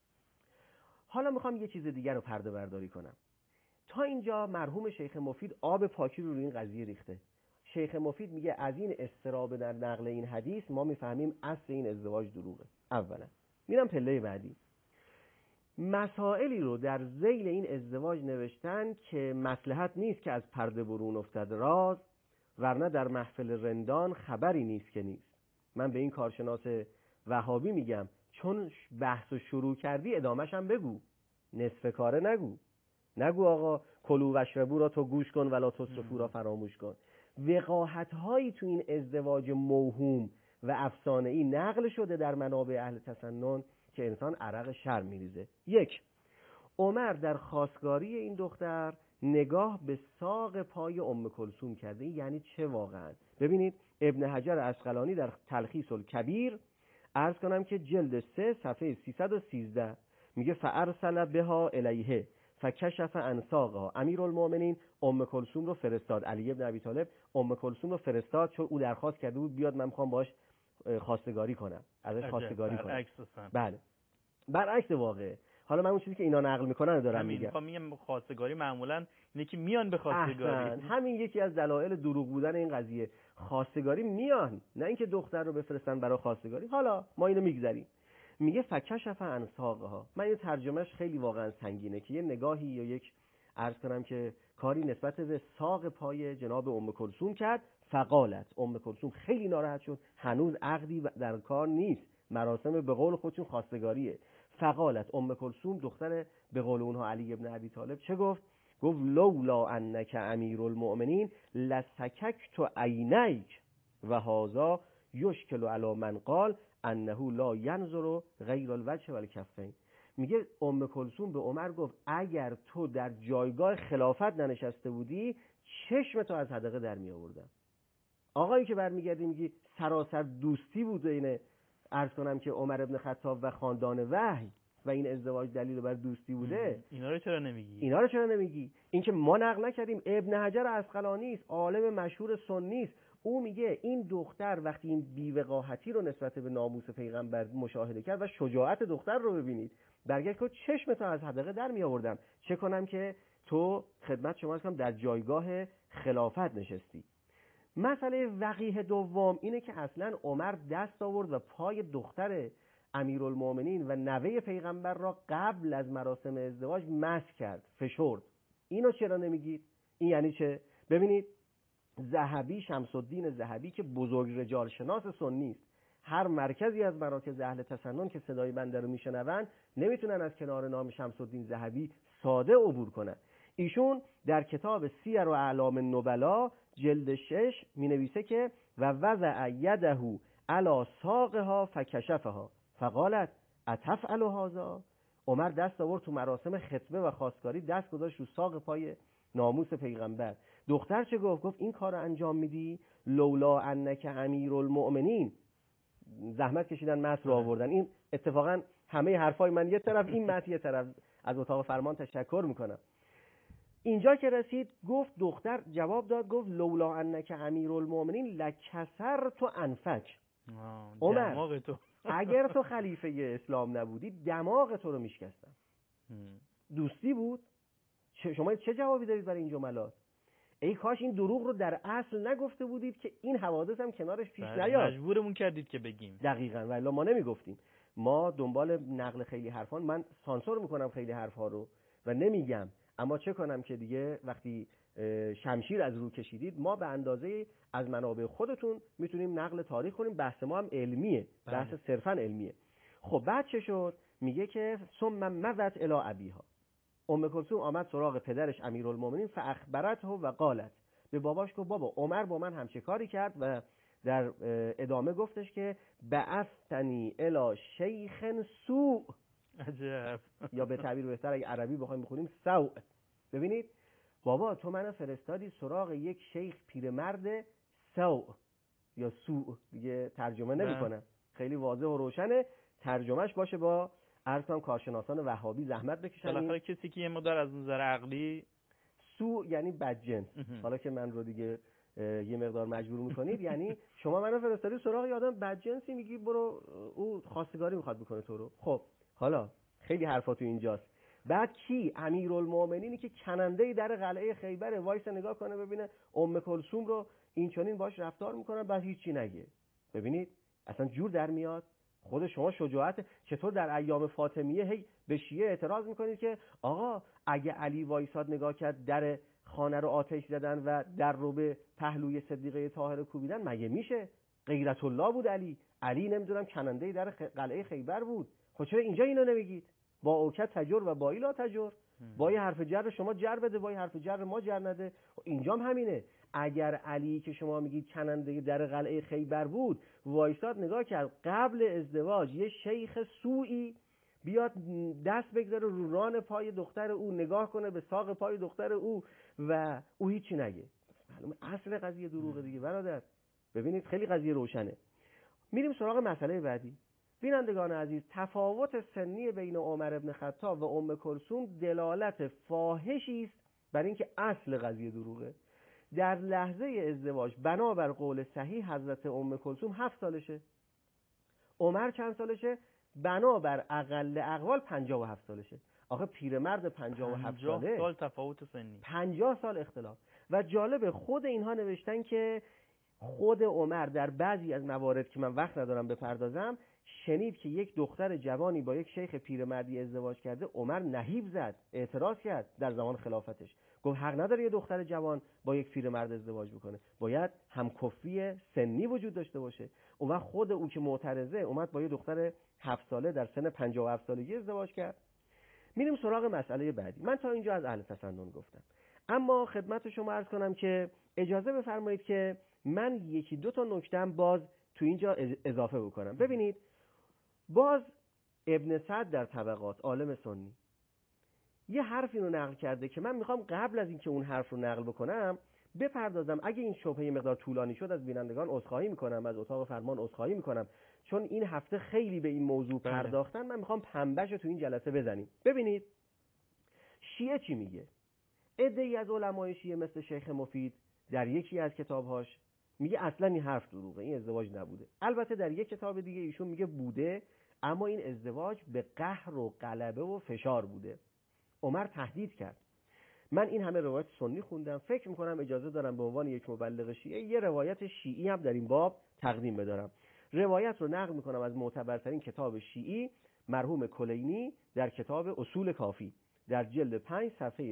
حالا میخوام یه چیز دیگر رو پرده برداری کنم. تا اینجا مرحوم شیخ مفید آب پاکی رو این قضیه ریخته. شیخ مفید میگه از این اضطراب در نقل این حدیث ما میفهمیم اصل این ازدواج دروغه. اولا میرم پله بعدی. مسائلی رو در ذیل این ازدواج نوشتن که مصلحت نیست که از پرده برون افتد راز، ورنه در محفل رندان خبری نیست که نیست. من به این کارشناس وهابی میگم چون بحث رو شروع کردی ادامهش هم بگو، نصف کاره نگو آقا کلو و اشربو را تو گوش کن ولا تصرفو را فراموش کن. وقاحت هایی تو این ازدواج موهوم و افسانه‌ای نقل شده در منابع اهل تسنن که انسان عرق شرم میریزه. 1 عمر در خواستگاری این دختر نگاه به ساق پای ام کلثوم کرده. یعنی چه واقعا؟ ببینید ابن حجر عسقلانی در تلخیص الکبیر عرض کنم که جلد 3 صفحه 313 میگه فارسل بها الیه فکشف عن ساقها. امیرالمومنین ام کلثوم رو فرستاد، علی ابن ابی طالب ام کلثوم رو فرستاد چون او درخواست کرده بود بیاد من میخوام باش خواستگاری کنم، ازش خواستگاری کنم. برعکس بله برعکس واقع. حالا من اون چیزی که اینا نقل میکنن دارم میگم. میگم خواستگاری معمولا اینه که میان به خواستگاری. همین یکی از دلایل دروغ بودن این قضیه. خواستگاری میان، نه اینکه دختر رو بفرستن برای خواستگاری. حالا ما اینو میگذریم. میگه فکشف عن ساقها. من این ترجمهش خیلی واقعا سنگینه که یه نگاهی یا یک عرض کنم که کاری نسبت به ساق پای جناب ام کلثوم کرد. فقالت، ام کلثوم خیلی ناراحت شد، هنوز عقدی در کار نیست، مراسم به قول خودشون خواستگاریه. فقالت، ام کلثوم دختر به قول اونها علی ابن ابی طالب چه گفت؟ گفت لولا انک امیرالمؤمنین لسککت عینیک و هذا یشکل علی من قال انه لا ینظر غیر الوجه والکفین. میگه ام کلثوم به عمر گفت اگر تو در جایگاه خلافت ننشسته بودی چشم تو از حدقه در می آوردم. آقایی که برمیگردی میگی سراسر دوستی بود اینه، عرض کنم که عمر ابن خطاب و خاندان وحی و این ازدواج دلیل بر دوستی بوده. اینا رو چرا نمیگی؟ این که ما نقل نکردیم. ابن حجر عسقلانی است، عالم مشهور سنی است، او میگه این دختر وقتی این بی‌وقاحتی رو نسبت به ناموس پیغمبر مشاهده کرد و شجاعت دختر رو ببینید، برگشت که چشم تو از حدقه در می آوردم، چه کنم که تو خدمت شما هستم در جایگاه خلافت نشستی. مسئله وقیح دوم اینه که اصلا عمر دست آورد و پای دختر امیرالمؤمنین و نوه پیغمبر را قبل از مراسم ازدواج مس کرد، فشرد. اینو چرا نمیگید؟ این یعنی چه؟ ببینید ذهبی، شمس الدین ذهبی که بزرگ رجال شناس سنی است، هر مرکزی از مراکز اهل تسنن که صدای بنده رو میشنون نمیتونن از کنار نام شمس الدین ذهبی ساده عبور کنن. ایشون در کتاب سیر و اعلام النبلا جلد 6 می نویسه که و وضع یده علی ساقها فکشفها فقالت اتفعل هذا. عمر دست آورد تو مراسم خطبه و خواستگاری، دست گذاشت رو ساق پای ناموس پیغمبر. دختر چه گفت؟ گفت این کار رو انجام میدی لولا انک امیرالمؤمنین. زحمت کشیدن متن رو آوردن. این اتفاقا همه حرفای من یه طرف، این متن یه طرف. از اتاق فرمان تشکر میکنم. اینجا که رسید گفت دختر جواب داد، گفت لولا انک امیرالمؤمنین لکسر تو انفک. عمر اگر تو خلیفه اسلام نبودی دماغ تو رو میشکستم. دوستی بود؟ شما چه جوابی دارید برای این جملات؟ ای کاش این دروغ رو در اصل نگفته بودید که این حوادث هم کنارش پیش نیاد. مجبورمون کردید که بگیم. دقیقاً، ولی ما نمیگفتیم. ما دنبال نقل خیلی حرفان، من سانسور میکنم خیلی حرفا رو و نمیگم، اما چه کنم که دیگه وقتی شمشیر از رو کشیدید ما به اندازه از منابع خودتون میتونیم نقل تاریخ کنیم. بحث ما هم علمیه، بحث صرفا علمیه. خب بعد چه شد؟ میگه که ثم مضت الی ابیها. ام کلثوم آمد سراغ پدرش امیرالمؤمنین فاخبرته و قالت. به باباش گفت بابا عمر با من همچه کاری کرد و در ادامه گفتش که بعثتنی الی شیخ سوء. عجب. یا به تعبیر بهتر اگه عربی بخوایم بخونیم سوء. ببینید بابا تو منو فرستادی سراغ یک شیخ پیرمرد سوء یا سوء، دیگه ترجمه نمی‌کنم، خیلی واضح و روشنه. ترجمهش باشه با ارسام کارشناسان وهابی زحمت بکشن. بالاخره کسی که یه مقدار از نظر عقلی سوء یعنی بدجنس. حالا که من رو دیگه یه مقدار مجبور میکنید، یعنی شما منو فرستادی سراغ یه آدم بدجنسی، میگی برو او خواستگاری میخواد بکنه تو رو. خب حالا خیلی حرفا تو اینجاست. بعد کی؟ امیرالمؤمنینی که کننده در قلعه خیبر، وایس نگاه کنه ببینه ام کلثوم رو این چنین باش رفتار میکنن، بعد هیچی نگه. ببینید اصلا جور در میاد. خود شما شجاعت چطور در ایام فاطمیه هی به شیعه اعتراض میکنید که آقا اگه علی وایساد نگاه کرد در خانه رو آتش زدن و در رو به پهلوی صدیقه طاهره کوبیدن، مگه میشه؟ غیرت الله بود علی نمیدونم کننده در قلعه خیبر بود. خب چرا اینجا اینو نمیگید؟ با اوکت تجر و با لا تجر، با یه حرف جر شما جر بده، با یه حرف جر ما جر نده. اینجا هم همینه. اگر علی که شما میگید کننده در قلعه خیبر بود وایساد نگاه کرد قبل ازدواج یه شیخ سوئی بیاد دست بگذاره رو ران پای دختر او، نگاه کنه به ساق پای دختر او و او هیچی نگه، معلومه اصل قضیه دروغه دیگه برادر. ببینید خیلی قضیه روشنه. میریم سراغ مسئله بعدی. بینندگان عزیز، تفاوت سنی بین عمر ابن خطاب و ام کلثوم دلالت فاحشی است بر اینکه اصل قضیه دروغه. در لحظه ازدواج بنابر قول صحیح حضرت ام کلثوم 7 سالشه. عمر چند سالشه؟ بنابر اقل اقوال 57 سالشه. آخه پیرمرد 57 ساله 50 سال تفاوت سنی، 50 سال اختلاف. و جالب خود اینها نوشتن که خود عمر در بعضی از موارد که من وقت ندارم بپردازم شنید که یک دختر جوانی با یک شیخ پیرمردی ازدواج کرده. عمر نهیب زد، اعتراض کرد در زمان خلافتش، گفت حق نداره یه دختر جوان با یک پیرمرد ازدواج بکنه، باید همکفی سنی وجود داشته باشه. اون وقت خود او که معترضه اومد با یه دختر 7 ساله در سن 57 سالگی ازدواج کرد. میریم سراغ مسئله بعدی. من تا اینجا از اهل تسنن گفتم، اما خدمت شما عرض کنم که اجازه بفرمایید که من یکی دو تا نکته‌ام باز تو اینجا اضافه بکنم. ببینید باز ابن سعد در طبقات عالم سنی یه حرفی رو نقل کرده که من میخوام قبل از اینکه اون حرف رو نقل بکنم بپردازم. اگه این شبهه مقدار طولانی شد از بینندگان عذرخواهی میکنم، از اتاق فرمان عذرخواهی میکنم، چون این هفته خیلی به این موضوع پرداختن. من میخوام پنبهش رو تو این جلسه بزنیم. ببینید شیعه چی میگه. عده‌ای از علمای شیعه مثل شیخ مفید در یکی از کتابهاش میگه اصلا این حرف دروغه، این ازدواج نبوده. البته در یک کتاب دیگه ایشون میگه بوده، اما این ازدواج به قهر و غلبه و فشار بوده. عمر تهدید کرد. من این همه روایت سنی خوندم، فکر میکنم اجازه دارم به عنوان یک مبلغ شیعه یه روایت شیعی هم در این باب تقدیم بدارم. روایت رو نقل میکنم از معتبرترین کتاب شیعی مرحوم کلینی در کتاب اصول کافی در جلد 5 صفحه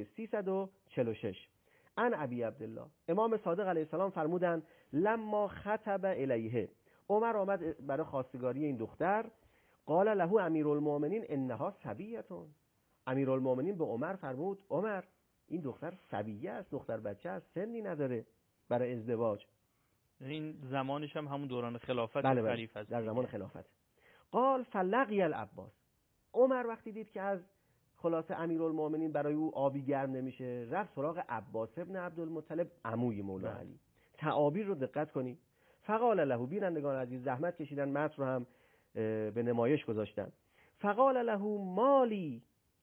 346. ان ابی عبدالله، امام صادق علیه السلام فرمودند لما خطب الیه، عمر آمد برای خواستگاری این دختر. قال له امیرالمؤمنین انها صبیتون، امیرالمؤمنین به عمر فرمود عمر این دختر صبیه است، دختر بچه است، سنی نداره برای ازدواج. این زمانش هم همون دوران خلافت خلیفه است، در زمان خلافت. قال فلقی العباس، عمر وقتی دید که از خلاصه امیرالمؤمنین برای او آبی گرم نمیشه، رفت سراغ عباس ابن عبدالمطلب عموی مولا علی. تعابیر رو دقت کنی. فقال له، بینندگان عزیز زحمت کشیدن متن رو هم به نمایش گذاشتن. فقال له مالی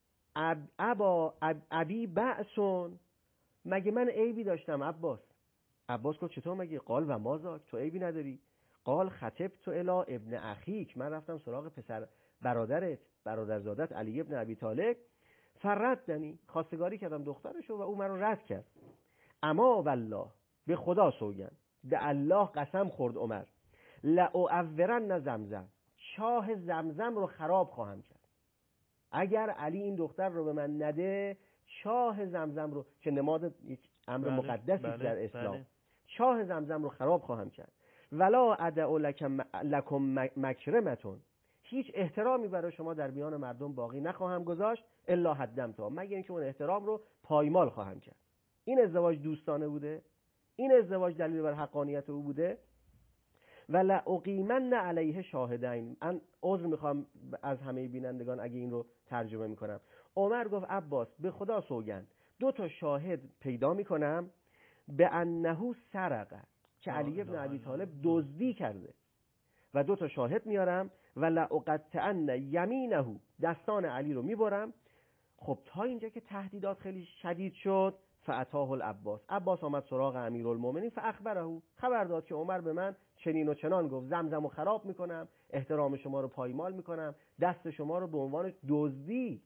ابی بأسون، مگه من عیبی داشتم عباس؟ عباس گفت چطور مگه؟ قال و مازاک، تو عیبی نداری. قال خطبت الی ابن اخیک، من رفتم سراغ پسر برادرت، برادرزادت علی ابن ابی طالب. فردنی، خواستگاری کردم دخترشو و او من رو رد کرد. اما والله، به خدا سوگند، به الله قسم خورد عمر، لأعورن زمزم، چاه زمزم رو خراب خواهم کرد. اگر علی این دختر رو به من نده، چاه زمزم رو که نماد یک امر مقدسی در اسلام، چاه زمزم رو خراب خواهم کرد. ولا ادعو لکم مکرمتون، هیچ احترامی برای شما در میان مردم باقی نخواهم گذاشت الا هدمتها، مگر اینکه اون احترام رو پایمال خواهم کرد. این ازدواج دوستانه بوده؟ این ازدواج دلیل بر حقانیت او بوده؟ ولا اقیمن علیه شاهدین، من عذر میخوام از همه بینندگان اگه این رو ترجمه میکنم. عمر گفت عباس به خدا سوگند 2 تا شاهد پیدا میکنم به انه سرقه، که علی ابن ابی طالب دزدی کرده، و 2 تا شاهد میارم ولا اقطعن یمینه، دستان علی رو میبرم. خب تا اینجا که تهدیدات خیلی شدید شد. فاتاه العباس، عباس آمد سراغ امیرالمؤمنین فاخبره، خبر داد که عمر به من چنین و چنان گفت، زمزمو خراب میکنم، احترام شما رو پایمال میکنم، دست شما رو به عنوان دزدی،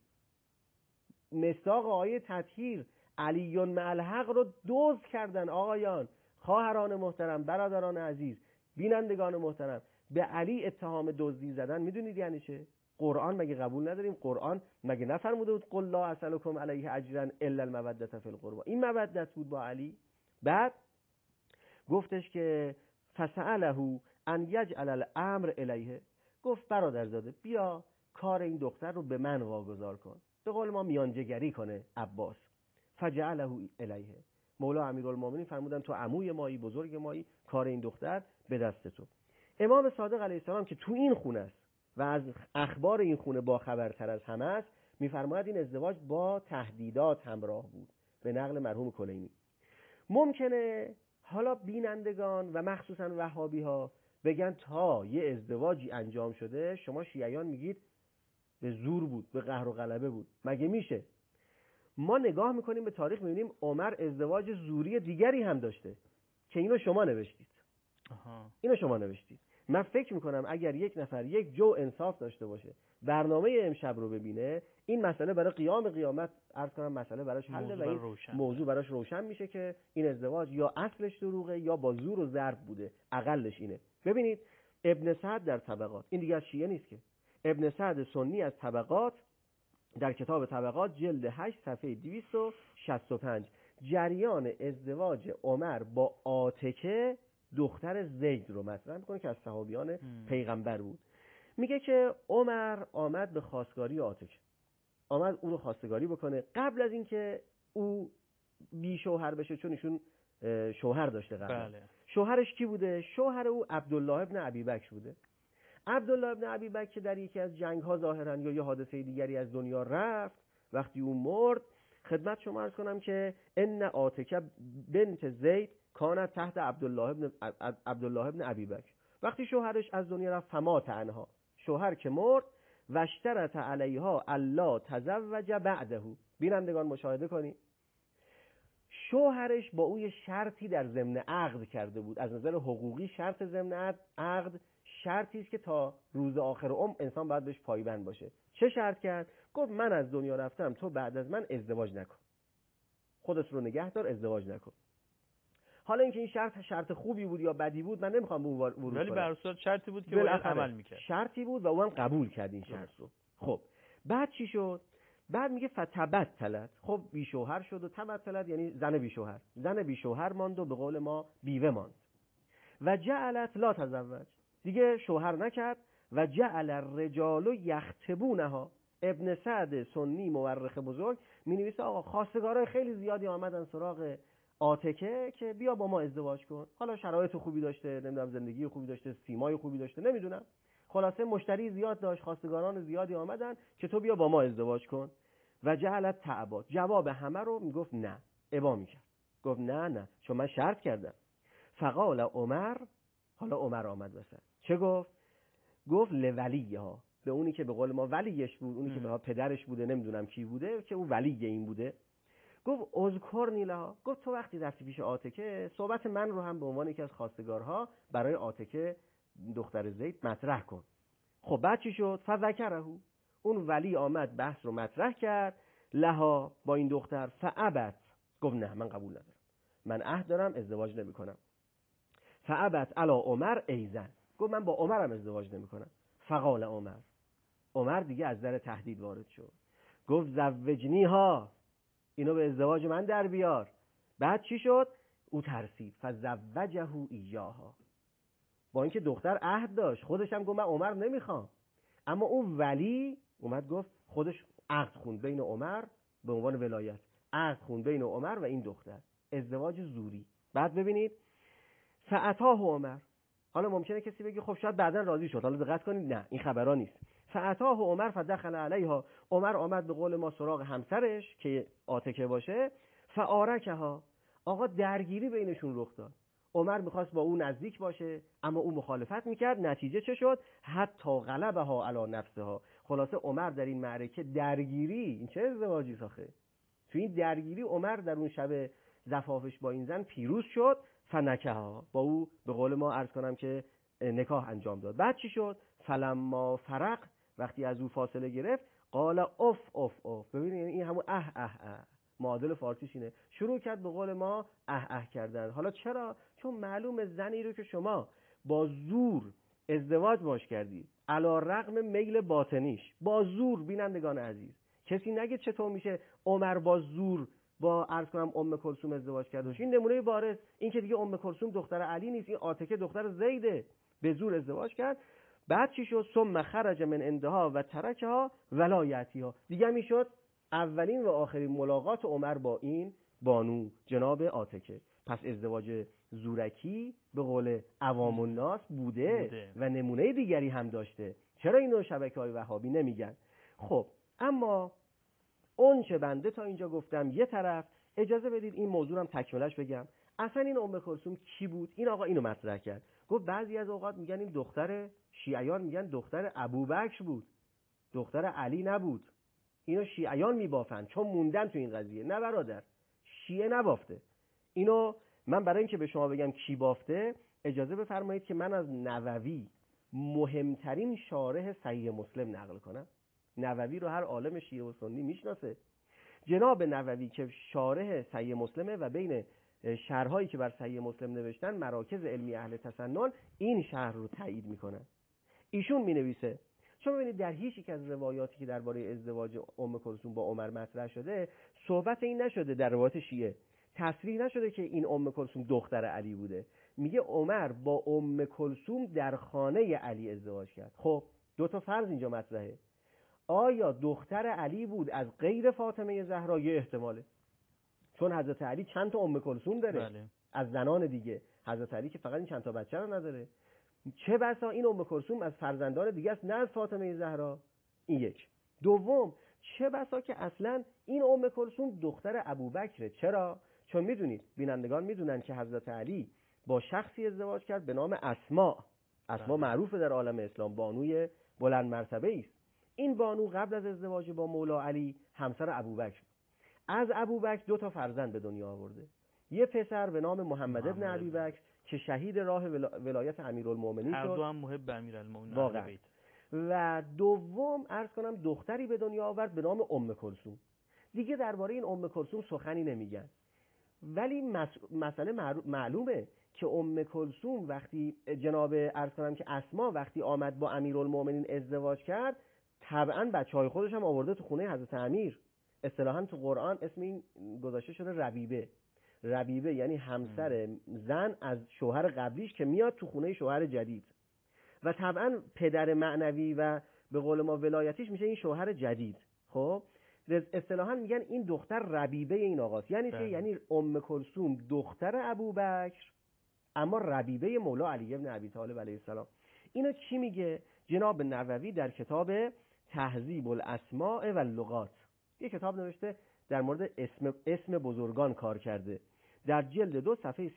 مصداق آیه تطهیر، علی مع الحق رو دزد کردن. آقایان، خواهران محترم، برادران عزیز، بینندگان محترم، به علی اتهام دزدی زدن میدونید یعنی چه؟ قرآن مگه قبول نداریم؟ قرآن مگه نفرموده بود قل لا اسألکم علیه اجرا الا المودة فی القربى؟ این مودت بود با علی. بعد گفتش که فسأله ان یجعل الامر الیه، گفت برادرزاده بیا کار این دختر رو به من واگذار کن، به قول ما میانجیگری کنه عباس. فجعله الیه، مولا امیرالمومنین فرمودن تو عموی مایی، بزرگ مایی، کار این دختر به دست تو. امام صادق علیه السلام که تو این خونه است و از اخبار این خونه با خبرتر از همه است، میفرماید این ازدواج با تهدیدات همراه بود، به نقل مرحوم کلینی. ممکنه حالا بینندگان و مخصوصا وهابی ها بگن تا یه ازدواجی انجام شده شما شیعیان میگید به زور بود، به قهر و غلبه بود. مگه میشه؟ ما نگاه میکنیم به تاریخ میبینیم عمر ازدواج زوری دیگری هم داشته که اینو شما نوشتید. اینو شما نوشتید. من فکر میکنم اگر یک نفر یک جو انصاف داشته باشه برنامه امشب رو ببینه، این مسئله برای قیامت عرض کنم مسئله براش حل و این موضوع براش روشن میشه که این ازدواج یا اصلش دروغه یا با زور و ضرب بوده، اقلش اینه. ببینید ابن سعد در طبقات، این دیگه از شیعه نیست که، ابن سعد سنی از طبقات در کتاب طبقات جلد 8 صفحه 265 جریان ازدواج عمر با عاتکه دختر زید رو مطرح میکنه که از صحابیان پیغمبر بود. میگه که عمر آمد به خواستگاری عاتکه، آمد اون رو خواستگاری بکنه قبل از اینکه او بی شوهر بشه، چون ایشون شوهر داشته قبل. بله. شوهرش کی بوده؟ شوهر او عبدالله ابن ابی بکر بوده. عبدالله ابن ابی بکر که در یکی از جنگ‌ها ظاهراً یا یه حادثه دیگری از دنیا رفت، وقتی اون مرد خدمت شما عرض کنم که ان عاتکه بنت زید کانت تحت عبدالله ابن ابی بکر. وقتی شوهرش از دنیا رفت فمات عنها، شوهر که مرد و اشترط علیها الا تزوج بعده. بینندگان مشاهده کنید، شوهرش با او یه شرطی در ضمن عقد کرده بود. از نظر حقوقی شرط ضمن عقد شرطی است که تا روز آخر عمر انسان باید بهش پایبند باشه. چه شرط کرد؟ گفت من از دنیا رفتم، تو بعد از من ازدواج نکن، خودت رو نگه دار، ازدواج نکن. حالا اینکه این شرط خوبی بود یا بدی بود من نمیخوام به اون ورود کنم، ولی به هر صورت شرطی بود که باید عمل میکرد، شرطی بود و اون قبول کرد این شرط رو. خب بعد چی شد؟ بعد میگه فتبتلت، خب بی شوهر شد و تبتلت یعنی زن بی شوهر، زن بی شوهر ماند و به قول ما بیوه ماند. و جعلت لا تزوج، دیگه شوهر نکرد. و جعل الرجال یخطبونها. ابن سعد سنی مورخ بزرگ می نویسه آقا خواستگارای خیلی زیادی آمدن سراغ عاتکه که بیا با ما ازدواج کن. حالا شرایط خوبی داشته، نمیدونم زندگی خوبی داشته، سیمای خوبی داشته، نمیدونم، خلاصه مشتری زیاد داشت، خواستگاران زیادی آمدن که تو بیا با ما ازدواج کن. و جعلت تعبات، جواب همه رو میگفت نه، ابا میکرد، گفت نه چون من شرط کردم. فقال عمر، حالا عمر آمد وسط، چه گفت؟ گفت لولیها، به اونی که به قول ما ولیش بود، اونی که به پدرش بوده، نمیدونم کی بوده، که اون ولی این بوده. گفت اذکرنی لها، گفت تو وقتی رفتی پیش عاتکه صحبت من رو هم به عنوان یکی از خواستگارها برای عاتکه دختر زید مطرح کن. خب بعد چی شد؟ فذکره، اون ولی آمد بحث رو مطرح کرد لها با این دختر. فابت، گفت نه من قبول ندارم، من عهد دارم ازدواج نمی کنم. فابت علی عمر ایزن، گفت من با عمرم ازدواج نمی کنم. فقال عمر دیگه از در تهدید وارد شد، گفت زوجنیها، اینو به ازدواج من در بیار. بعد چی شد؟ او ترسید، فزوجه ایاها، با اینکه دختر عهد داشت، خودش هم گفت من عمر نمیخوام، اما اون ولی اومد گفت خودش عقد خوند بین عمر به عنوان ولایت، عقد خوند بین عمر و این دختر، ازدواج زوری. بعد ببینید فاتاه عمر، حالا ممکنه کسی بگه خب شاید بعداً راضی شد، حالا دقت کنید نه این خبرا نیست. فاتاه عمر فدخل علیها، عمر آمد به قول ما سراغ همسرش که عاتکه باشه. فآرکها، آقا درگیری بینشون رخ داد. عمر میخواست با اون نزدیک باشه اما اون مخالفت میکرد. نتیجه چه شد؟ حتی غلبها علی نفسها. خلاصه عمر در این معرکه درگیری، این چه ازدواجی ساخه، تو این درگیری عمر در اون شب زفافش با این زن پیروز شد. فنکها، با او به قول ما عرض کنم که نکاح انجام داد. بعد چی شد؟ فلما فرق، وقتی از او فاصله گرفت، قال اف اف اف. ببینید این همون معادل فارسیش اینه، شروع کرد به قول ما کردن. حالا چرا؟ چون معلوم زنی رو که شما با زور ازدواج باش کردی علی رغم میل باطنیش، با زور، بینندگان عزیز کسی نگه چطور میشه عمر با زور با عرض کنم ام کلثوم ازدواج کرده باشه. این نمونه بارز، این که دیگه ام کلثوم دختر علی نیست، این عاتکه دختر زیده، به زور ازدواج کرد. بعد چی شد؟ ثم خرج من عندها و ترکها ولایتیها، دیگه میشد اولین و آخرین ملاقات عمر با این بانو جناب عاتکه. پس ازدواج زورکی به قول عوام الناس بوده و نمونه دیگری هم داشته. چرا اینو شبکه‌های وهابی نمیگن؟ خب اما اون چه بنده تا اینجا گفتم یه طرف، اجازه بدید این موضوع هم تکملش بگم. اصلا این ام کلثوم کی بود؟ این آقا اینو مطرح کرد، گفت بعضی از اوقات میگن این دختر، شیعیان میگن دختر ابوبکر بود، دختر علی نبود. اینو شیعیان میبافن چون موندن تو این قضیه. نه برادر، شیعه نبافته اینو. من برای اینکه به شما بگم کی بافته، اجازه بفرمایید که من از نووی مهمترین شارح صحیح مسلم نقل کنم. نووی رو هر عالم شیعه و سنی میشناسه. جناب نووی که شارح صحیح مسلمه و بین شرحایی که بر صحیح مسلم نوشتن مراکز علمی اهل تسنن این شرح رو تایید میکنن. ایشون مینویسه چون ببینید در هیچ یک از روایاتی که درباره ازدواج ام کلثوم با عمر مطرح شده صحبت این نشده، در روایات شیعه تصریح نشده که این ام کلثوم دختر علی بوده. میگه عمر با ام کلثوم در خانه علی ازدواج کرد. خب دو تا فرض اینجا مطرحه. آیا دختر علی بود از غیر فاطمه زهرا؟ یه احتماله، چون حضرت علی چند تا ام کلثوم داره. بله. از زنان دیگه حضرت علی که فقط این چند تا بچه رو نداره. چه بسا این ام کلثوم از فرزندان دیگه است، نه از فاطمه زهرا. این یک. دوم، چه بسا که اصلا این ام کلثوم دختر ابوبکره. چرا؟ چون میدونید، بینندگان میدونن که حضرت علی با شخصی ازدواج کرد به نام اسما. اسما معروفه در عالم اسلام، بانوی بلند مرتبه است. این بانو قبل از ازدواج با مولا علی همسر ابوبکر. از ابوبکر دو تا فرزند به دنیا آورده. یه پسر به نام محمد ابن ابی بکر که شهید راه ولایت امیرالمومنین شد. هر دو هم محب امیرالمومنین واقعا. و دوم عرض کنم دختری به دنیا آورد به نام ام کلثوم. دیگه درباره این ام کلثوم سخنی نمیگن. ولی مسئله معلومه که ام کلثوم وقتی جناب عرض کنم که اسما وقتی آمد با امیرالمومنین ازدواج کرد، طبعا بچهای خودش هم آورده تو خونه حضرت امیر. اصطلاحاً تو قرآن اسم این گذاشته شده ربیبه. ربیبه یعنی همسر زن از شوهر قبلیش که میاد تو خونه شوهر جدید. و طبعا پدر معنوی و به قول ما ولایتیش میشه این شوهر جدید. خب اصطلاحاً میگن این دختر ربیبه این آقاست. یعنی چه؟ یعنی ام کلثوم دختر ابوبکر اما ربیبه مولا علی ابن ابی طالب علیه السلام. اینو چی میگه جناب نووی در کتاب تهذیب الاسماء و اللغات؟ یه کتاب نوشته در مورد اسم بزرگان کار کرده. در جلد 2 صفحه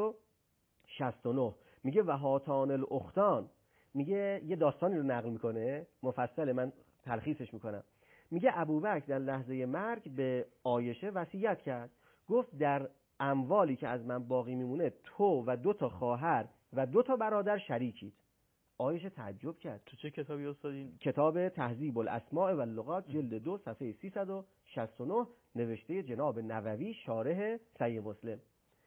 369 میگه و هاتان الاختان. میگه یه داستانی رو نقل میکنه مفصل، من تلخیصش میکنم. میگه ابوبکر در لحظه مرگ به عایشه وصیت کرد، گفت در اموالی که از من باقی میمونه تو و 2 تا خواهر و 2 تا برادر شریکید. عایشه تعجب کرد. تو چه کتابی استادین؟ کتاب تهذیب الاسماء و اللغات جلد 2 صفحه 369 نوشته جناب نووی شارح صحیح مسلم.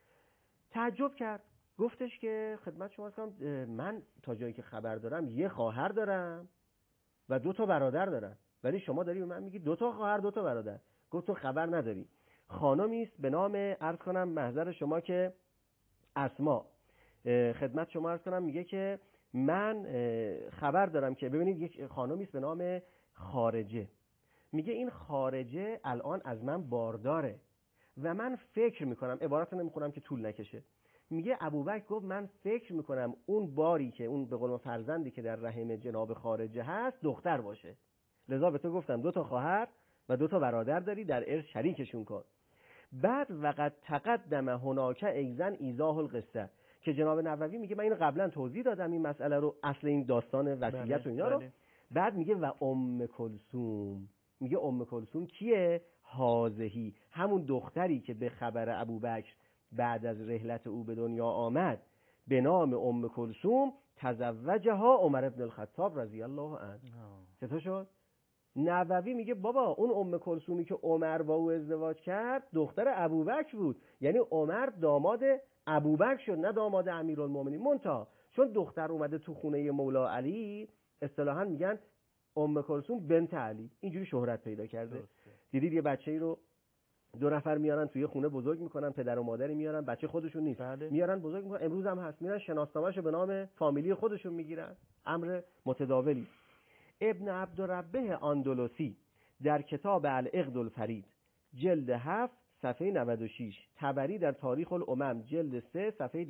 تعجب کرد، گفتش که خدمت شما هستم من تا جایی که خبر دارم یه خواهر دارم و 2 تا برادر دارم، ولی شما داری به من میگی 2 تا خواهر 2 تا برادر. گفت تو خبر نداری. خانمی است به نام عرض کنم محضر شما که اسما، خدمت شما عرض کنم میگه که من خبر دارم که ببینید یک خانمی است به نام خارجه. میگه این خارجه الان از من بارداره و من فکر میکنم، عبارت نمیخونم که طول نکشه، میگه ابوبکر گفت من فکر میکنم اون باری که اون به قول ما فرزندی که در رحم جناب خارجه هست دختر باشه، لذا به تو گفتم 2 تا خواهر و 2 تا برادر داری، در ارث شریکشون کن. بعد وقد تقدم هناک ایزن ایزاه القصه، که جناب نووی میگه من اینو قبلا توضیح دادم این مسئله رو، اصل این داستان وصیت و اینا رو. بعد میگه و ام کلثوم، میگه ام کلثوم کیه؟ هازهی، همون دختری که به خبر ابوبکر بعد از رحلت او به دنیا آمد به نام ام کلثوم تزوجها عمر بن الخطاب رضی الله عنه. چطور شد؟ نووی میگه بابا اون ام کلثومی که عمر با او ازدواج کرد دختر ابوبکر بود، یعنی عمر داماد ابوبکر شد نه داماد امیرالمومنین. منتها چون دختر اومده تو خونه مولا علی، اصطلاحاً میگن ام کلثوم بنت علی، اینجوری شهرت پیدا کرده. دیدید یه بچه‌ای رو 2 نفر میارن توی خونه بزرگ میکنن، پدر و مادری میارن، بچه خودشون نیست، میارن بزرگ میکنن، امروز هم هست، میرن شناسنامه‌شو به نام فامیلی خودشون میگیرن، امر متداولی. ابن عبدالربه اندلسی در کتاب العقد الفرید جلد 7 صفحه 96، طبری در تاریخ الامم جلد 3 صفحه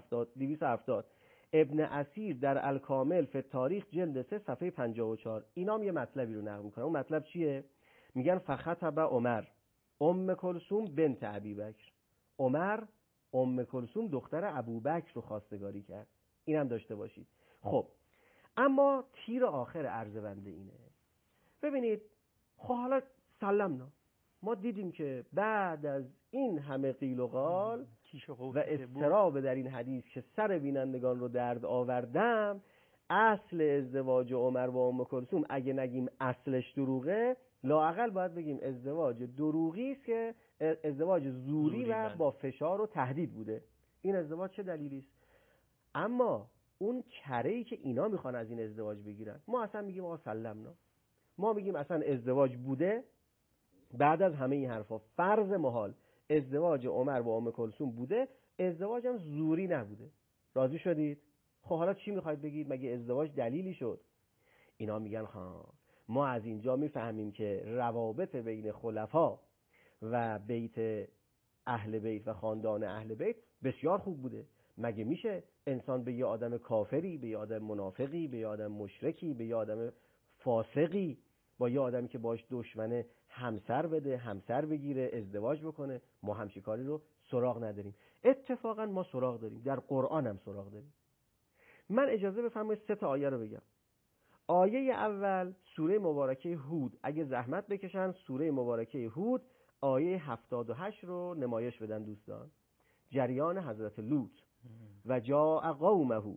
270، ابن اسیر در الکامل فی تاریخ جلد 3 صفحه 54 اینا هم یه مطلبی رو نقل میکنن. اون مطلب چیه؟ میگن فخطب عمر ام کلثوم بنت ابی بکر. عمر ام کلثوم دختر ابوبکر رو خواستگاری کرد. اینم داشته باشید. خب اما تیر آخر عرض بنده اینه، ببینید خب حالا سلمنا، ما دیدیم که بعد از این همه قیل و قال و اضطراب در این حدیث که سر بینندگان رو درد آوردم، اصل ازدواج عمر با ام کلثوم اگه نگیم اصلش دروغه، لااقل باید بگیم ازدواج دروغی است که ازدواج زوری و با فشار و تهدید بوده. این ازدواج چه دلیلی است؟ اما اون کره‌ای که اینا میخوان از این ازدواج بگیرن، ما اصلا میگیم آقا سلمنا، ما میگیم اصلا ازدواج بوده. بعد از همه این حرفا فرض محال ازدواج عمر با ام کلثوم بوده، ازدواج هم زوری نبوده. راضی شدید؟ خب حالا چی میخواید بگید؟ مگه ازدواج دلیلی شد؟ اینا میگن ما از اینجا میفهمیم که روابط بین خلفا و بیت اهل بیت و خاندان اهل بیت بسیار خوب بوده. مگه میشه انسان به یه آدم کافری، به یه آدم منافقی، به یه آدم مشرکی، به یه آدم فاسقی، با یه آدمی که باش دشمنه همسر بده، همسر بگیره، ازدواج بکنه؟ ما همچین کاری رو سراغ نداریم. اتفاقا ما سراغ داریم، در قرآن هم سراغ داریم. من اجازه بفرمایید 3 آیه رو بگم. آیه اول سوره مبارکه هود، اگه زحمت بکشن سوره مبارکه هود آیه 78 رو نمایش بدن دوستان. جریان حضرت لوط و جاء قومه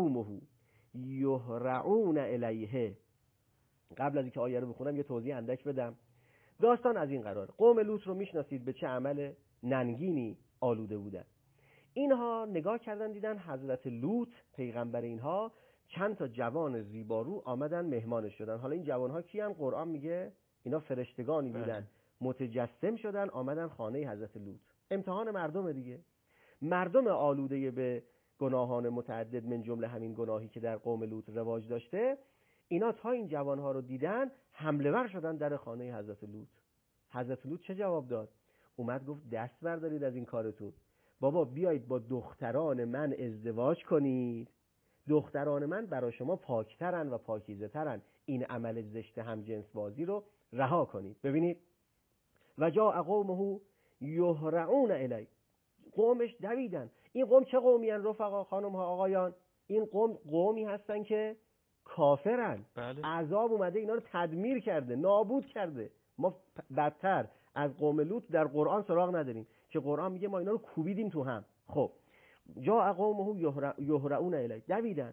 یهرعون الیه. قبل از اینکه آیه رو بخونم یه توضیح اندک بدم. داستان از این قرار، قوم لوط رو میشناسید به چه عمل ننگینی آلوده بودن. اینها نگاه کردن دیدن حضرت لوط پیغمبر اینها چند تا جوان زیبارو آمدن مهمانش شدن. حالا این جوانها کیان؟ قرآن میگه اینا فرشتگانی بودن، متجسم شدن آمدن خانه حضرت لوط. امتحان مردم دیگه، مردم آلوده به گناهان متعدد من جمله همین گناهی که در قوم لوط رواج داشته. اینا تا این جوانها رو دیدن حمله ور شدن در خانه حضرت لوط. حضرت لوط چه جواب داد؟ اومد گفت دست بردارید از این کارتون، بابا بیایید با دختران من ازدواج کنید، دختران من برای شما پاکترن و پاکیزه ترن، این عمل زشت همجنس بازی رو رها کنید. ببینید و جاء قومه یهرعون الی، قومش دویدن. این قوم چه قومی ان رفقا خانم ها آقایان؟ این قومی هستن که کافرن. بله. عذاب اومده اینا رو تدمیر کرده، نابود کرده. ما بدتر از قوم لوط در قرآن سراغ نداریم که قرآن میگه ما اینا رو کوبیدیم تو هم. خب جاء قومه یهرعون الی، دویدن.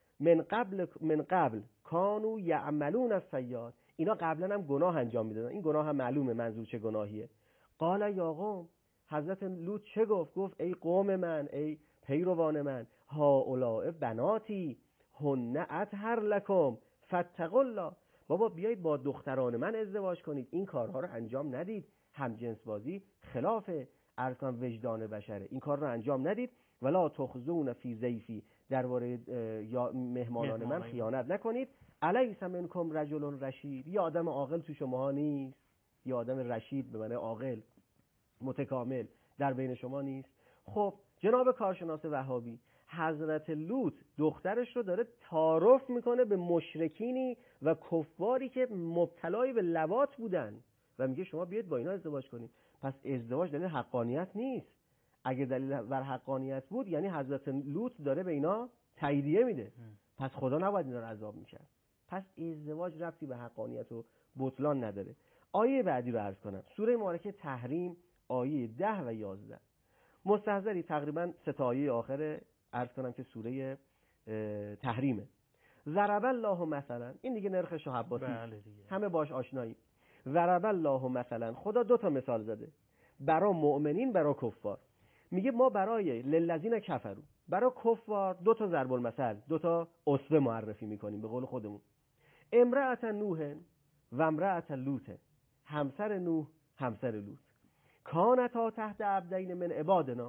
من قبل کانوا یعملون السیئات، اینا قبلا هم گناه انجام میدادن. این گناه هم معلومه منظور چه گناهیه. قال یا قوم، حضرت لوط چه گفت؟ گفت ای قوم من، ای پیروان من، هؤلاء بناتی هن اطهر لکم فاتقوا الله، بابا بیایید با دختران من ازدواج کنید، این کارها رو انجام ندید. همجنس بازی خلاف ارکان وجدان بشره، این کار رو انجام ندید. ولا تخزون فی ضیفی، درباره مهمانان من خیانت نکنید. الیس منکم رجل رشید، یه آدم عاقل تو شما نیست؟ یه آدم رشید به معنی عاقل متکامل در بین شما نیست؟ خب جناب کارشناس وهابی، حضرت لوط دخترش رو داره تعارف میکنه به مشرکینی و کفاری که مبتلای به لواط بودن و میگه شما بیاید با اینا ازدواج کنید. پس ازدواج دلیل حقانیت نیست. اگه دلیل بر حقانیت بود یعنی حضرت لوط داره به اینا تاییدیه میده، پس خدا نباید اینا رو عذاب میکرد. پس ازدواج ربطی به حقانیت و بطلان نداره. آیه بعدی رو عرض کنم، سوره مبارکه تحریم آیه 10 و 11. مستحضری تقریبا 3 آیه آخر عرض کنم که سوره تحریمه. ضرب الله مثلا، این دیگه نرخ شاه عباسی، همه باش آشنایی. ضرب الله مثلا، خدا 2 مثال زده برای مؤمنین برای کفار. میگه ما برای للذین کفروا، برای کفار 2 ضرب المثل، 2 اسوه معرفی میکنیم به قول خودمون. امرأة نوح و امرأة لوط، همسر نوح همسر لوط. کانتا تحت عبدین من عبادنا،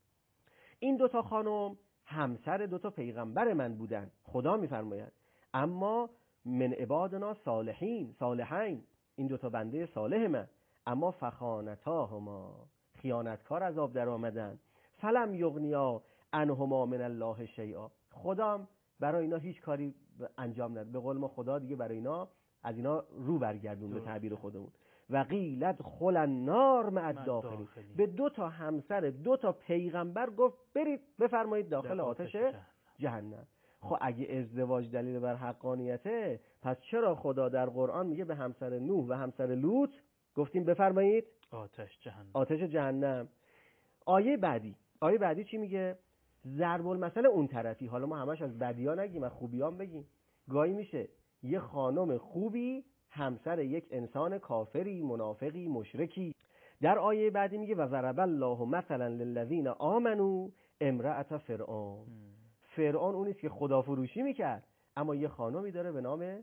این 2 خانم همسر 2 پیغمبر من بودن. خدا میفرماید اما من عبادنا صالحین، این 2 بنده صالح من، اما فخانتاهما، خیانتکار از آب در آمدن. فلم یغنیا عنهما من الله شیئا، خدا برای اینا هیچ کاری انجام نداد. به قول ما خدا دیگه برای اینا از اینا رو برگردون به تعبیر خودمون. و قیل ادخلوا النار مع الداخلین، به 2 همسر 2 پیغمبر گفت برید بفرمایید داخل آتش جهنم. خب اگه ازدواج دلیل بر حقانیته، پس چرا خدا در قرآن میگه به همسر نوح و همسر لوط گفتیم بفرمایید آتش جهنم؟ آیه بعدی چی میگه؟ ضرب المثل اون طرفی. حالا ما همش از بدیان نگیم، از خوبیان بگیم. گاهی میشه یه خانم خوبی همسر یک انسان کافری، منافقی، مشرکی. در آیه بعدی میگه و ضرب الله مثلا للذین آمنوا امرأة فرعون. فرعون اونیست که خدافروشی میکرد، اما یه خانمی داره به نام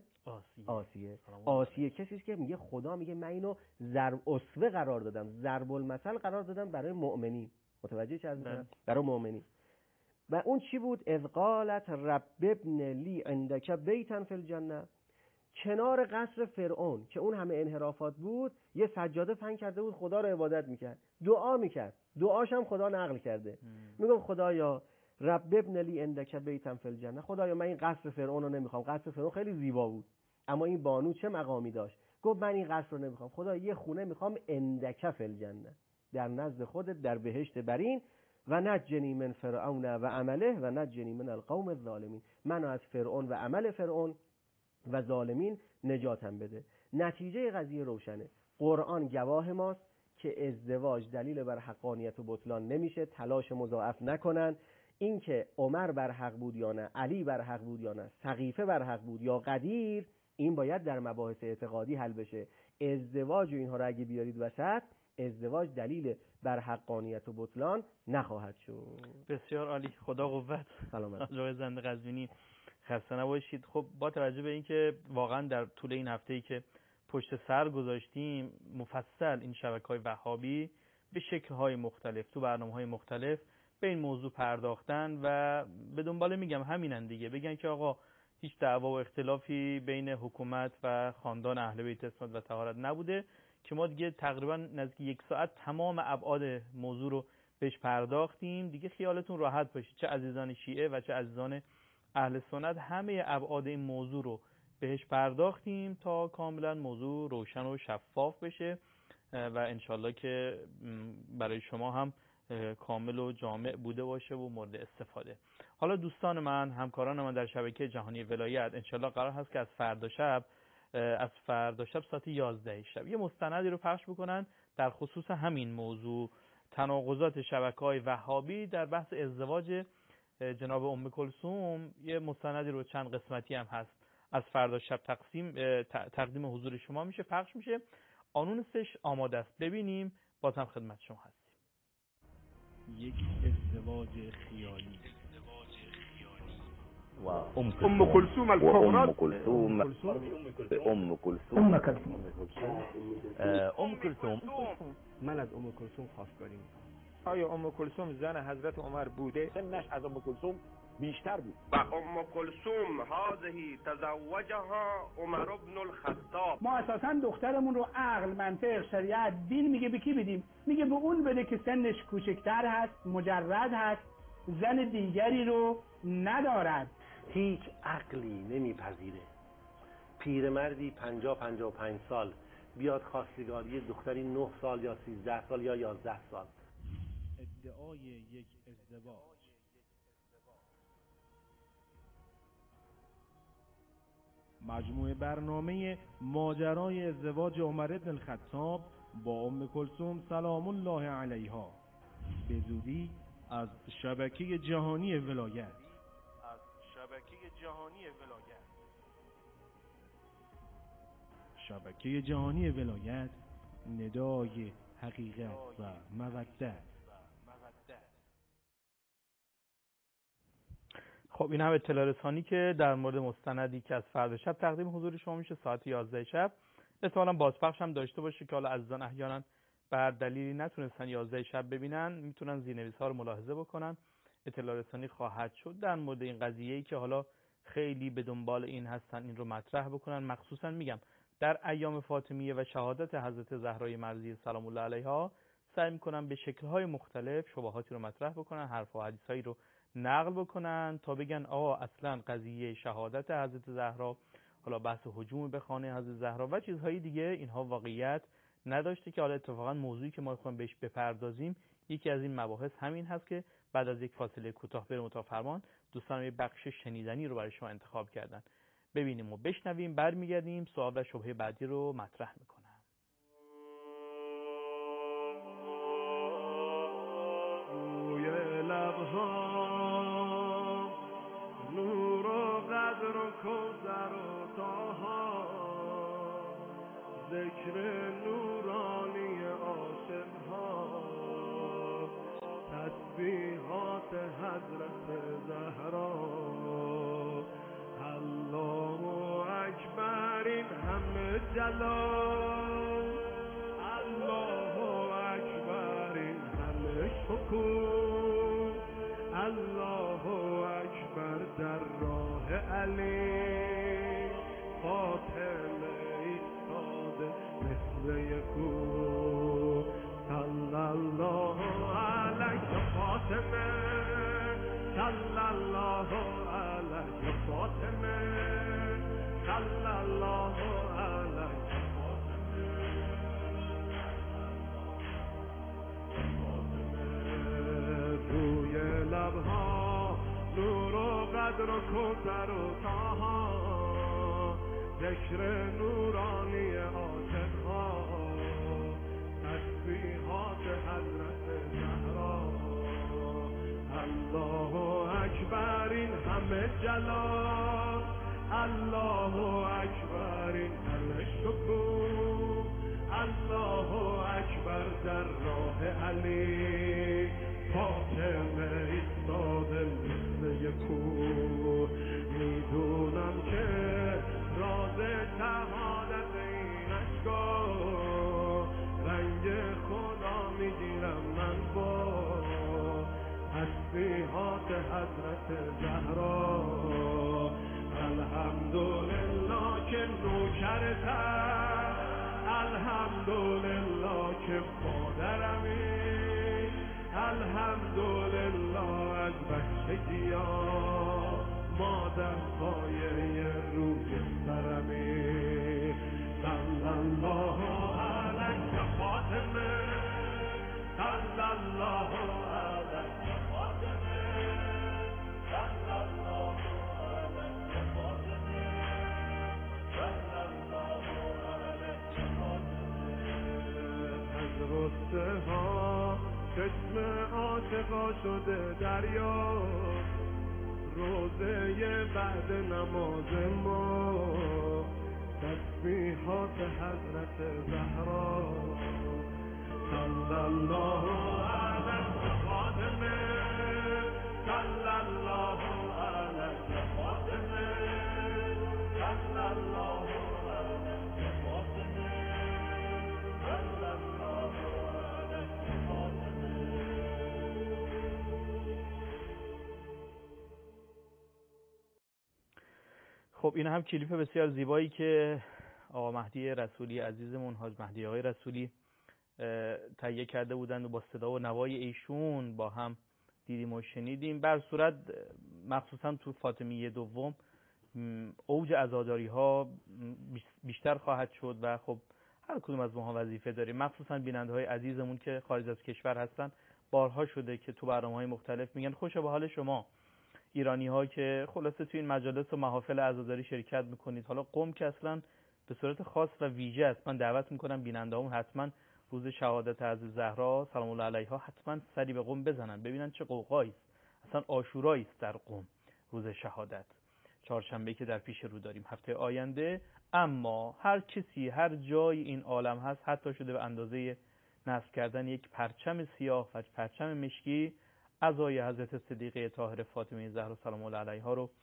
آسیه. کسی است که میگه خدا میگه من اینو ضرب اسوه قرار دادم، ضرب المثل قرار دادم برای مؤمنین. متوجه چه می‌کنم؟ برای مؤمنین. و اون چی بود؟ اذ قالت رب ابن لی عندک بیتا فی الجنه. کنار قصر فرعون که اون همه انحرافات بود، یه سجاده فن کرده بود، خدا رو عبادت میکرد، دعا میکرد، دعاش هم خدا نقل کرده. میگم خدایا رب ابن لی عندک بیتا فی الجنه، خدایا من این قصر فرعون رو نمیخوام. قصر فرعون خیلی زیبا بود، اما این بانو چه مقامی داشت؟ گفت من این قصر رو نمیخوام، خدا یه خونه میخوام عندک فی الجنه، در نزد خودت در بهشت برین. و نجنی من فرعون و عمله و نجنی من القوم الظالمین، منو از فرعون و عمل فرعون و ظالمین نجاتم بده. نتیجه قضیه روشنه. قرآن گواه ماست که ازدواج دلیل بر حقانیت و بطلان نمیشه. تلاش مضاعف نکنن. این که عمر بر حق بود یا نه، علی بر حق بود یا نه، سقیفه بر حق بود یا قدیر، این باید در مباحث اعتقادی حل بشه. ازدواج و اینها رو اگه بیارید وسط، ازدواج دلیل بر حقانیت و بطلان نخواهد شد. بسیار عالی، خدا قوت. سلامت. آقای زنده قزوینی خسته نباشید. خب با توجه به اینکه واقعا در طول این هفته‌ای که پشت سر گذاشتیم مفصل این شبکه‌های وهابی به شکل‌های مختلف تو برنامه‌های مختلف به این موضوع پرداختن و به دنبال میگم همینن دیگه، بگن که آقا هیچ دعوا و اختلافی بین حکومت و خاندان اهل بیت اسمت و طهارت نبوده، که ما دیگه تقریبا نزدیک 1 ساعت تمام ابعاد موضوع رو بهش پرداختیم. دیگه خیالتون راحت باشه، چه عزیزان شیعه و چه عزیزان اهل سنت، همه ابعاد این موضوع رو بهش پرداختیم تا کاملا موضوع روشن و شفاف بشه و انشالله که برای شما هم کامل و جامع بوده باشه و مورد استفاده. حالا دوستان من، همکاران من در شبکه جهانی ولایت، انشالله قرار هست که از فردا شب ساعت 11 شب یه مستندی رو پخش بکنن در خصوص همین موضوع، تناقضات شبکه‌های وهابی در بحث ازدواج جناب ام کلثوم. یه مستندی رو چند قسمتی هم هست، از فردا شب تقدیم حضور شما میشه، پخش میشه. آنونسش آماده است، ببینیم. باز هم خدمت شما هستیم. یک ازدواج خیالی و ام کلثوم الکبرى، ام کلثوم من از ام کلثوم خواستگاری میکنم. آیا ام کلثوم زن حضرت عمر بوده؟ سنش از ام کلثوم بیشتر بود. و ام کلثوم هذه تزوجها عمر بن الخطاب. ما اساسا دخترمون رو عقل، منطق، شریعت، دین میگه به کی بدیم؟ میگه به اون بده که سنش کوچکتر هست، مجرد هست، زن دیگری رو ندارد. هیچ عقلی نمیپذیره پیرمردی 50-55 سال بیاد خواستگاری دختری 9 سال یا 13 سال یا 11 سال. ادعای یک ازدواج. مجموعه برنامه ماجرای ازدواج عمر بن الخطاب با ام کلثوم سلام الله علیها به زودی از شبکه جهانی ولایت. شبکه جهانی ولایت، ندای حقیقت و مودت. خب این هم اطلاع رسانی که در مورد مستندی که از فردا شب تقدیم حضور شما میشه ساعت 11 شب. احتمالاً بازپخش هم داشته باشه که حالا عزیزان احیانا بر دلیلی نتونستن 11 شب ببینن، میتونن زیرنویس‌ها رو ملاحظه بکنن. اطلاع رسانی خواهد شد در مورد این قضیه‌ای که حالا خیلی به دنبال این هستن، این رو مطرح بکنن. مخصوصا میگم در ایام فاطمیه و شهادت حضرت زهرای مرضیه سلام الله علیها سعی میکنن به شکل‌های مختلف شبهاتی رو مطرح بکنن، حرف و حدیثایی رو نقل بکنن تا بگن اصلا قضیه شهادت حضرت زهرا، حالا بحث هجوم به خانه حضرت زهرا و چیزهای دیگه، اینها واقعیت نداشته. که حالا اتفاقا موضوعی که ما می‌خوایم بهش بپردازیم یکی از این مباحث همین هست که بعد از یک فاصله کوتاه بریم تا فرمان دوستان یه بخش شنیدنی رو برای شما انتخاب کردن، ببینیم و بشنویم. برمیگردیم سوال و شبهه بعدی رو مطرح میکنم. روی لبها تسبیحات حضرت زهرا. الله اکبر این همه جلال، الله اکبر این همه شکوه، الله اکبر در راه علی، فاطمه ایستاده مثل یکو. صلی الله علیک فاطمه، صلی الله علیک فاطمه، صلی الله علیک فاطمه. روی لبها نور و قدر و کوثر و طاها، ذکر نورانی عاشقها، تسبیحات حضرت زهرا. الله اکبر این همه جلال، الله اکبر این همه شکوه، الله اکبر در راه علی، فاطمه ایستاده مثل یکو. میدونم که راز شهادت این اشکا، رنگ خدا میگیرم من با تسبیحات حضرت زهرا. الحمدلله که نوکرتم، الحمدلله که مادرمی، الحمدلله از بچگی‌ها مادر پایه روی سرمی. صلی الله علیک فاطمه، صلی الله علیک فاطمه، صلی الله علیک فاطمه، صلی الله علیک فاطمه. از غصه ها چشم عاشقا شده دریا، روزه بعد نماز ما تسبیحات حضرت زهرا. صلی الله علیک فاطمه، صلی الله علیک فاطمه، صلی الله علیک فاطمه، صلی الله علیک فاطمه. خب این هم کلیپ بسیار زیبایی که آقا مهدی رسولی عزیزمون، حاج مهدی آقای رسولی تهیه کرده بودند و با صدا و نوای ایشون با هم دیدیم و شنیدیم. بر صورت مخصوصا تو فاطمیه دوم اوج عزاداری ها بیشتر خواهد شد و خب هر کدوم از ماها وظیفه داریم، مخصوصا بیننده های عزیزمون که خارج از کشور هستن. بارها شده که تو برنامه‌های مختلف میگن خوشا به حال شما ایرانی ها که خلاصه تو این مجالس و محافل عزاداری شرکت میکنید. حالا قم که اصلا به صورت خاص و ویژه است. من دعوت میکنم بیننده‌هامون حتما روز شهادت حضرت زهرا سلام الله علیها حتما سری به قم بزنن، ببینن چه قوقایی است. اصلا عاشورایی است در قم، روز شهادت، چهارشنبه که در پیش رو داریم هفته آینده. اما هر کسی هر جای این عالم هست، حتی شده به اندازه نصب کردن یک پرچم سیاه و پرچم مشکی عزای حضرت صدیقه طاهره فاطمه زهرا سلام الله علیها رو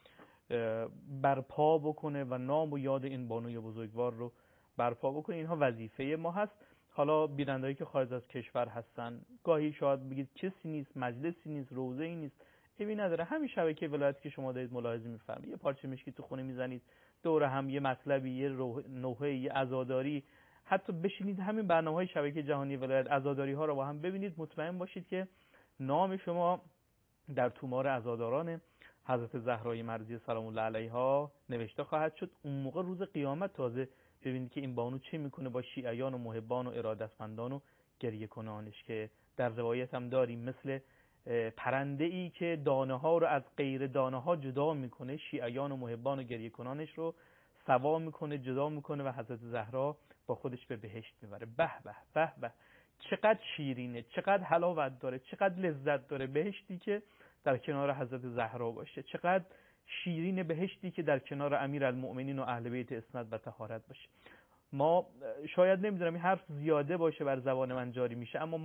برپا بکنه و نام و یاد این بانوی بزرگوار رو برپا بکنه. اینها وظیفه ما هست. حالا بینندهایی که خارج از کشور هستن، گاهی شاید بگید کسی نیست، مجلسی نیست، روزه‌ای نیست، ایبی نداره. همین شبکه ولایتی که شما دارید ملاحظه می‌فرمایید، یه پارچه مشکی تو خونه میزنید، دور هم یه مطلبی، یه نوحه، یه عزاداری، حتی بشینید همین برنامه‌های شبکه جهانی ولایت عزاداری‌ها رو با هم ببینید، مطمئن باشید که نام شما در تومار عزاداران حضرت زهرای مرضیه سلام الله علیها نوشته خواهد شد. اون موقع روز قیامت تازه ببینید که این بانو چه میکنه با شیعیان و محبان و ارادتمندان و گریه کنانش، که در روایت هم داریم مثل پرنده ای که دانه ها رو از غیر دانه ها جدا میکنه، شیعیان و محبان و گریه کنانش رو سوا میکنه، جدا میکنه و حضرت زهرا با خودش به بهشت میبره. به به به به، چقدر شیرینه، چقدر حلاوت داره، چقدر لذت داره بهشتی که در کنار حضرت زهرا باشه، چقدر شیرین بهشتی که در کنار امیرالمؤمنین و اهل بیت عصمت و طهارت باشه. ما شاید نمیدونم این حرف زیاده باشه بر زبان من جاری میشه، اما ما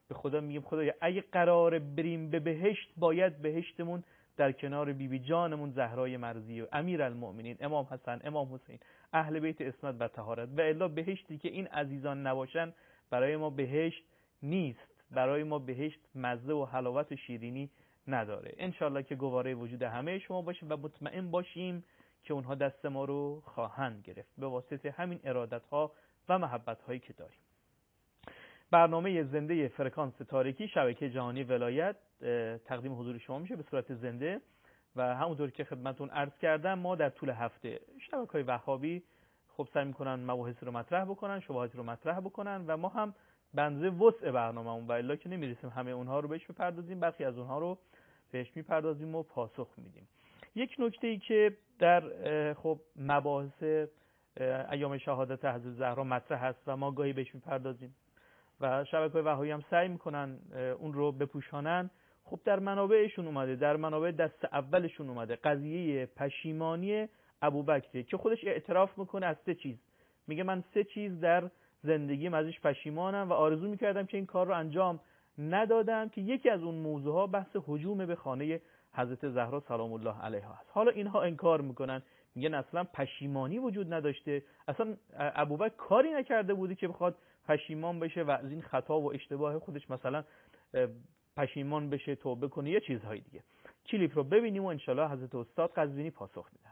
به خدا میگیم خدایا اگه قراره بریم به بهشت، باید بهشتمون در کنار بیبی جانمون زهرای مرضیه، امیرالمؤمنین، امام حسن، امام حسین، اهل بیت اسمت و طهارت، و الا بهشتی که این عزیزان نباشن برای ما بهشت نیست، برای ما بهشت مزه و حلاوت و شیرینی نداره. انشالله که گواره وجود همه شما باشه و مطمئن باشیم که اونها دست ما رو خواهند گرفت به واسطه همین ارادت ها و محبت هایی که داریم. برنامه زنده فرکانس تاریکی شبکه جهانی ولایت تقدیم حضور شما میشه به صورت زنده و همونطور که خدمتون عرض کردم ما در طول هفته شبکه‌های وهابی خب سعی میکنن مباحث رو مطرح بکنن، شبهات رو مطرح بکنن و ما هم بنده وسع برنامه‌مون و الا که نمیرسیم همه اونها رو بهش بپردازیم، برخی از اونها رو بهش میپردازیم و پاسخ میدیم. یک نکته‌ای که در خب مباحث ایام شهادت حضرت زهرا مطرح هست و ما گاهی بهش میپردازیم و شبکه‌های وهابی هم سعی میکنن اون رو بپوشانن، خب در منابعشون اومده، در منابع دست اولشون اومده قضیه پشیمانی ابوبکر که خودش اعتراف میکنه از 3 چیز. میگه من 3 چیز در زندگیم ازش پشیمانم و آرزو میکردم که این کار رو انجام ندادم، که یکی از اون موضوعها بحث هجوم به خانه حضرت زهرا سلام الله علیها است. حالا اینها انکار میکنن، میگن اصلا پشیمانی وجود نداشته، اصلا ابوبکر کاری نکرده بودی که بخواد پشیمان بشه و از این خطا و اشتباه خودش مثلا پشیمان بشه، توبه کنه، یه چیزهای دیگه. کلیپ رو ببینیم و انشالله حضرت استاد قزوینی پاسخ میدن.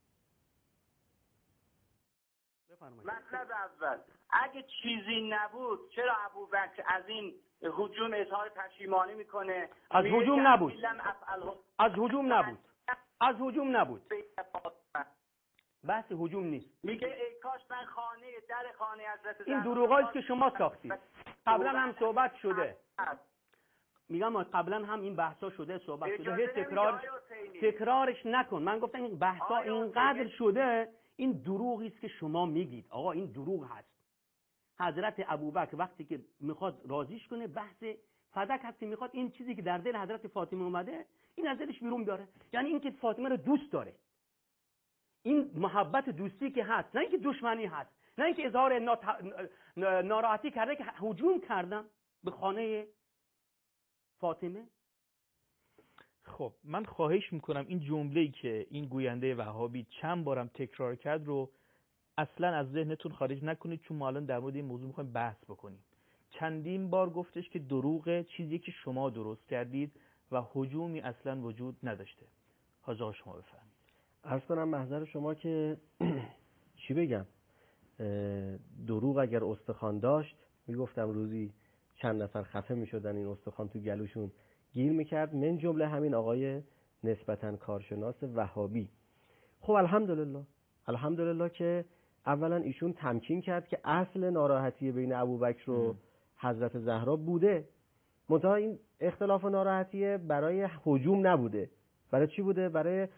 مطلب اول، اگه چیزی نبود چرا ابوبکر از این هجوم اظهار پشیمانی میکنه؟ از هجوم نبود، از هجوم نبود، از هجوم نبود، بحث هجوم نیست. میگه ای کاش من در خانه حضرت این دروغایی که شما ساختید قبلا هم صحبت شده، میگم قبلا هم این بحثا شده، صحبت شده، هیچ تکرارش نکن. من گفتم این بحثا اینقدر شده، این دروغی است که شما میگید. آقا این دروغ هست. حضرت ابوبکر وقتی که میخواد راضیش کنه، بحث فدک هست که میخواد این چیزی که در دل حضرت فاطمه اومده این از دلش بیرون بیاره، یعنی این که فاطمه رو دوست داره، این محبت دوستی که هست، نه اینکه دشمنی هست، نه اینکه اظهار ناراحتی کرده که هجوم کردم به خانه فاطمه. خب من خواهش میکنم این جمله‌ای که این گوینده وهابی چند بارم تکرار کرد رو اصلا از ذهنتون خارج نکنید، چون ما الان در مورد این موضوع میخوایم بحث بکنیم. چندین بار گفتش که دروغه، چیزی که شما درست کردید و هجومی اصلا وجود نداشته. حاج آقا شما بفرمایید. عرض کنم محضر شما که چی بگم، دروغ اگر استخوان داشت میگفتم روزی چند نفر خفه میشدن این استخوان تو گلوشون گیر میکرد، من جمله همین آقای نسبتاً کارشناس وهابی. خب الحمدلله که اولا ایشون تمکین کرد که اصل ناراحتی بین ابوبکر و حضرت زهرا بوده، منتها این اختلاف و ناراحتی برای هجوم نبوده. برای چی بوده؟ برای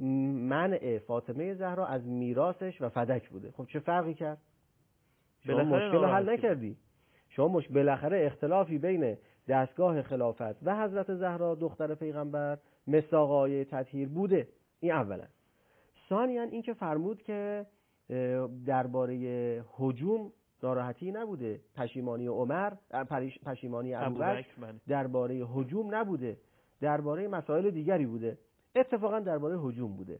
منع فاطمه زهرا از میراثش و فدک بوده. خب چه فرقی کرد؟ شما مشکل حل نکردی. شما بالاخره اختلافی بین دستگاه خلافت و حضرت زهرا دختر پیغمبر مصداق آیه تطهیر بوده. این اولا. ثانیاً این که فرمود که درباره هجوم ناراحتی نبوده، پشیمانی عمر، پشیمانی ابوبکر درباره هجوم نبوده، درباره مسائل دیگری بوده. اتفاقا درباره هجوم بوده.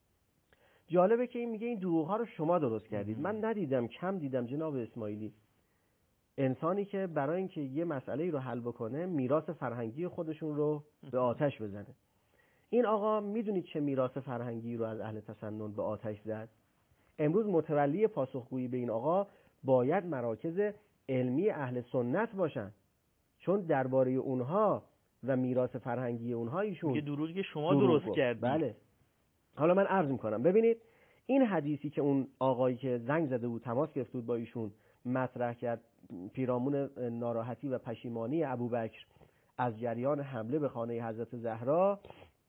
جالبه که این میگه این دروغ‌ها رو شما درست کردید. من ندیدم، کم دیدم جناب اسماعیلی انسانی که برای اینکه یه مسئله رو حل بکنه میراث فرهنگی خودشون رو به آتش بزنه. این آقا میدونید چه میراث فرهنگی رو از اهل تسنن به آتش زد؟ امروز متولی پاسخگویی به این آقا باید مراکز علمی اهل سنت باشن، چون درباره اونها و میراث فرهنگی اونها ایشون یه دروغی که شما درست کردید. بله. حالا من عرض میکنم، ببینید این حدیثی که اون آقایی که زنگ زده بود تماس گرفت بود با ایشون مطرح کرد، پیرامون ناراحتی و پشیمانی ابوبکر از جریان حمله به خانه حضرت زهرا،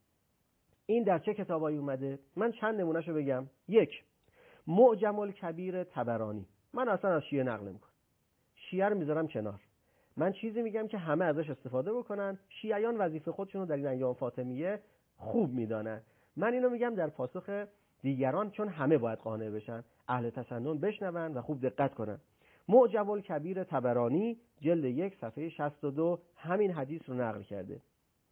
این در چه کتابایی اومده؟ من چند نمونهشو بگم. 1. معجم الکبیر طبرانی. من اصلا از شیعه نقل نمیکنم، شیعه رو میذارم کنار. من چیزی میگم که همه ازش استفاده بکنن. شیعیان وظیفه خودشونو در این ایام فاطمیه خوب میدانن. من اینو میگم در پاسخ دیگران، چون همه باید قانع بشن، اهل تسنن بشنون و خوب دقت کنن. معجم الکبیر طبرانی جلد 1 صفحه 62 همین حدیث رو نقل کرده.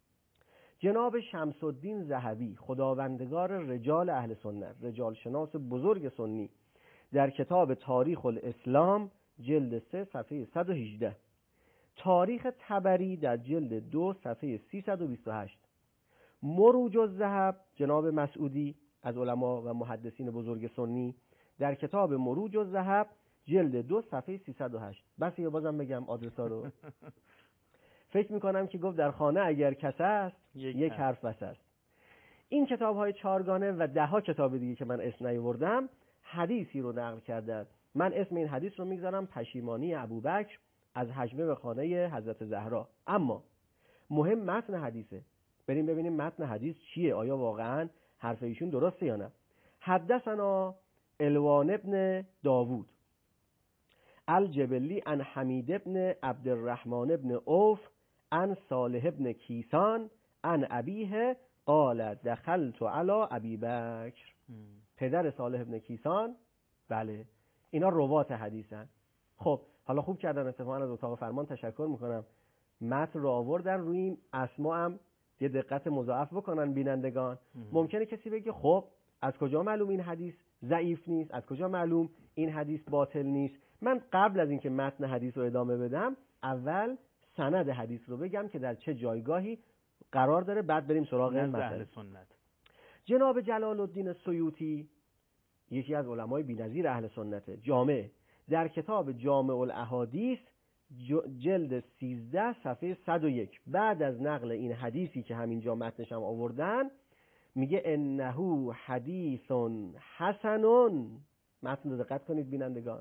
جناب شمس الدین ذهبی خداوندگار رجال اهل سنت، رجال شناس بزرگ سنی، در کتاب تاریخ الاسلام جلد 3 صفحه 118، تاریخ طبری در جلد 2 صفحه 328، مروج الذهب جناب مسعودی از علما و محدثین بزرگ سنی در کتاب مروج الذهب جلد 2 صفحه 308. بس یا بازم بگم آدرسا رو؟ فکر میکنم که گفت در خانه اگر کس است یک حرف بس است. این کتاب های چارگانه و 10 کتاب دیگه که من اسم نیاوردم حدیثی رو نقل کردن. من اسم این حدیث رو میگذارم پشیمانی ابوبکر از هجمه به خانه حضرت زهرا. اما مهم متن حدیثه. بریم ببینیم متن حدیث چیه، آیا واقعا حرف ایشون درسته یا نه. حدثنا الوان ابن داوود الجبلی عن حمید ابن عبدالرحمن ابن عوف عن صالح ابن کیسان عن ابیه قال دخلت علی ابی بکر. پدر صالح ابن کیسان، بله اینا روات حدیثن. خب حالا خوب کردن اتفاقا از اتاق فرمان تشکر میکنم متن رو آوردن، روی این اسما هم یه دقت مضاعف بکنن بینندگان. ممکنه کسی بگه خب از کجا معلوم این حدیث ضعیف نیست، از کجا معلوم این حدیث باطل نیست. من قبل از اینکه متن حدیث رو ادامه بدم اول سند حدیث رو بگم که در چه جایگاهی قرار داره، بعد بریم سراغ متن سنت. جناب جلال الدین سیوطی یکی از علمای بی‌نظیر اهل سنت، جامع در کتاب جامع الاحادیث جلد 13 صفحه 101 بعد از نقل این حدیثی که همینجا متنش هم آوردن میگه انه حدیث حسن. متن رو دقت کنید بینندگان،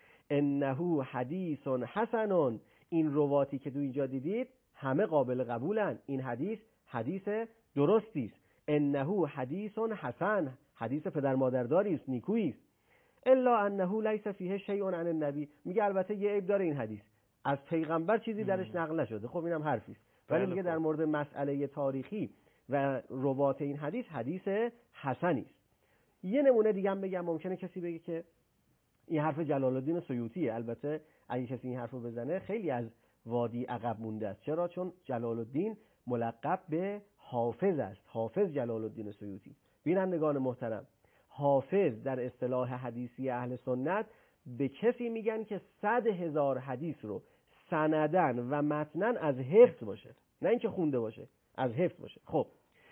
انه حدیث حسن. این رواتی که تو اینجا دیدید همه قابل قبولن، این حدیث درستی است. انه حدیث حسن، حدیث پدر مادرداری است، نیکویی است. الا انه لیس فیه شیء عن النبی، میگه البته یه عیب داره این حدیث، از پیغمبر چیزی درش نقل نشده. خب اینم حرفی است، ولی میگه در مورد مسئله تاریخی و روات این حدیث حسنی است. یه نمونه دیگه هم بگم، ممکنه کسی بگه که این حرف جلال الدین سیوطیه. البته اگه کسی این حرفو بزنه خیلی از وادی عقب مونده است. چرا؟ چون جلال الدین ملقب به حافظ است، حافظ جلال الدین سیوطی. بینندگان محترم، حافظ در اصطلاح حدیثی اهل سنت به کسی میگن که 100,000 حدیث رو سندن و متنن از حفظ باشه، نه اینکه خونده باشه، از حفظ باشه. خب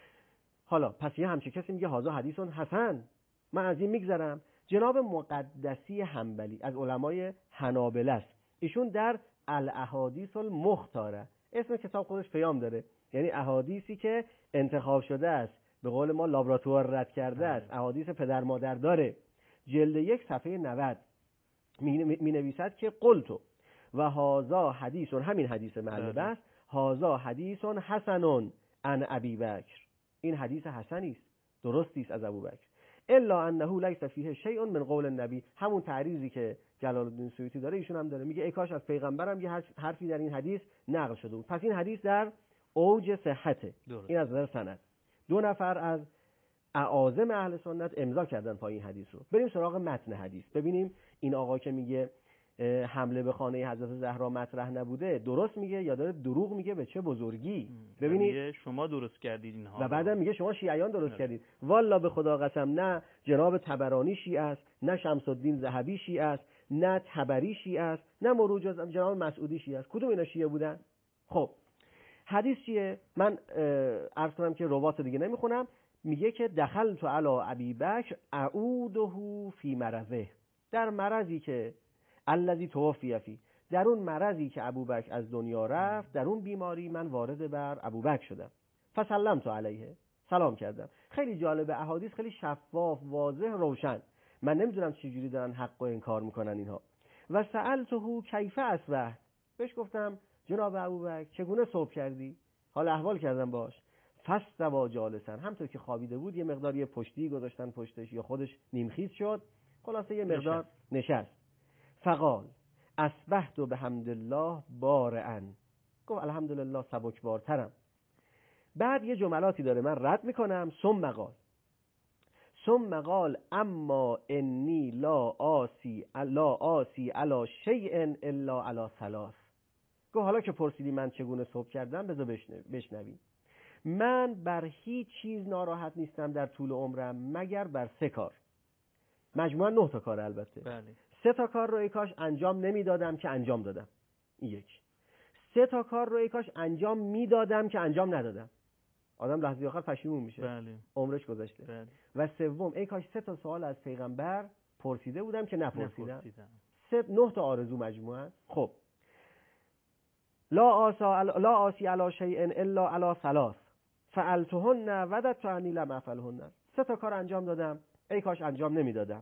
حالا پس یه همچین کسی میگه هذا حدیث حسن، من از این میگذرم. جناب مقدسی حنبلی از علمای حنابلة است، ایشون در الاحادیث المختاره، اسم کتاب خودش پیام داره، یعنی احادیثی که انتخاب شده است، به قول ما لابراتوار رد کرده است، احادیث پدر مادر داره. جلد 1 صفحه 90 می نویسد که قلتو و هذا حدیث، همین حدیث معلبه است، هذا حدیث حسن عن ابی بکر، این حدیث حسنی است، درستی است از ابوبکر. الا انه لیس فیه شیء من قول النبی، همون تعریضی که جلال الدین سیوطی داره ایشون هم داره، میگه ای کاش از پیغمبرم یه حرفی در این حدیث نقل شده بود. پس این حدیث در اوج صحته. این از نظر سند. 2 نفر از اعاظم اهل سنت امضا کردن پای این حدیث رو. بریم سراغ متن حدیث ببینیم این آقا که میگه حمله به خانه حضرت زهرا مطرح نبوده درست میگه یا داره دروغ میگه به چه بزرگی. ببینید شما درست کردید اینها و بعدم میگه شما شیعیان درست کردید. والا به خدا قسم نه جناب طبرانی شیعه است، نه شمس الدین ذهبی شیعه است، نه طبری شیعه است، نه مروج جناب مسعودی شیعه است. کدوم اینا شیعه بودن؟ خب حدیث چیه؟ من عرض کنم که روات دیگه نمیخونم. میگه که دخلت علی ابی بکر اعوده فی مرضه، در مرضی که الذی توفی فی، در اون مرضی که ابوبکر از دنیا رفت، در اون بیماری من وارد بر ابوبکر شدم. فسلمت علیه، سلام کردم. خیلی جالبه، احادیث خیلی شفاف، واضح، روشن. من نمیدونم چجوری دارن حق و انکار میکنن اینها. و سألته کیف اصبح، بهش گفتم جناب ابوبکر چگونه صبح کردی؟ حال احوال کردم باش. فاستوى جالسا، همونطور که خوابیده بود یه مقدار پشتی گذاشتن پشتش یا خودش نیمخیز شد، خلاصه یه مقدار نشست. فقال اصبحت بحمد الله بارعا، گفت الحمدلله سبکبارترم. بعد یه جملاتی داره من رد میکنم. ثم قال ثم قال اما انی لا آسی علی شیء الا علی ثلاث. گفت حالا که پرسیدی من چگونه صبح کردم، بذار بشنوی. من بر هیچ چیز ناراحت نیستم در طول عمرم مگر بر 3 کار. مجموعاً 9 تا کار البته. بله. 3 تا کار رو ای کاش انجام نمیدادم که انجام دادم. این یک. 3 تا کار رو ای کاش انجام میدادم که انجام ندادم. آدم لحظه آخر پشیمون میشه. بله. عمرش گذشته. بله. و سوم ای کاش 3 تا سوال از پیغمبر پرسیده بودم که نپرسیدم. 9 تا آرزو مجموعاً. خب لا آسی علی شیء الا علی ثلاث فعلتهن وددت انی لم افعلهن. 3 تا کار انجام دادم ای کاش انجام نمیدادم.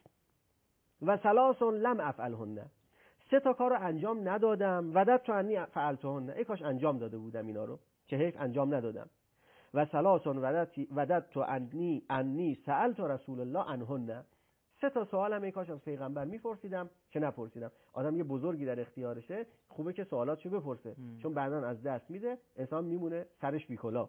و ثلاث لم افعلهن. 3 تا کار رو انجام ندادم وددت انی فعلتهن. ای کاش انجام داده بودم اینا رو، که حیف انجام ندادم. و ثلاث وددت انی سألت رسول الله عنهن. 3 تا سوالم ای کاش از پیغمبر میپرسیدم که نپرسیدم. آدم یه بزرگی در اختیارشه، خوبه که سوالاتشو بپرسه، چون بعداً از دست میده، انسان میمونه سرش بیکلا.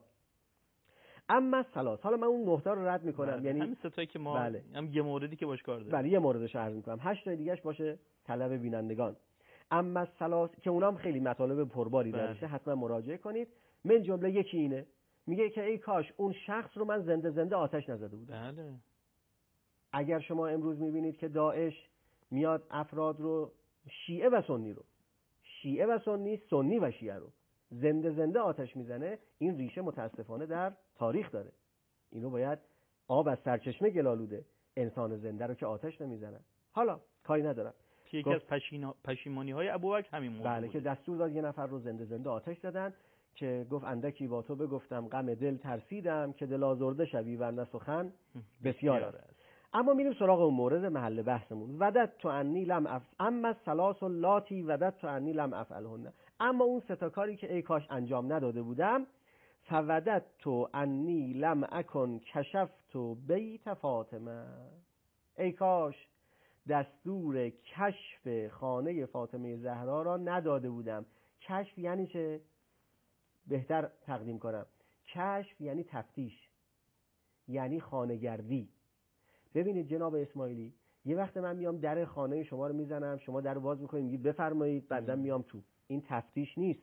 اما ثلاث، حالا من اون 9 تا رو رد میکنم. بله. یعنی همین 3 تایی که ما بله. هم یه موردی که باش کار داریم. بله، یه موردش عرض میکنم. 8 تا دیگه‌اش باشه طلب بینندگان. اما ثلاث که اونام خیلی مطالب پرباری داره، حتما مراجعه کنید. من جمله یکی اینه، میگه که ای کاش اون شخص رو من زنده آتش نزده بودم. بله. اگر شما امروز میبینید که داعش میاد افراد رو، شیعه و سنی، سنی و شیعه رو زنده آتش میزنه، این ریشه متاسفانه در تاریخ داره. اینو باید آب از سرچشمه گلالوده. انسان زنده رو که آتش نمیزنن. حالا کاری ندارم. یکی از پشیمانی‌های ابوبکر همین موضوع بله بوده. که دستور داد یه نفر رو زنده آتش زدن، که گفت اندکی با تو بگفتم غم دل ترسیدم که دل آزرده شوی ورنه سخن بسیار است. اما میریم سراغ اون مورد محل بحثمون. وددت انی لم اما الثلاث اللاتی وددت انی لم افعلهن. اما اون 3 تا کاری که ای کاش انجام نداده بودم، فوددت انی لم اکن کشفت بیت فاطمه. ای کاش دستور کشف خانه فاطمه زهرا را نداده بودم. کشف یعنی چه؟ بهتر تقدیم کنم. کشف یعنی تفتیش، یعنی خانه‌گردی. ببینید جناب اسماعیلی، یه وقت من میام در خانه شما رو میزنم، شما در رو باز میکنید، میگید بفرمایید، بعدم میام تو. این تفتیش نیست.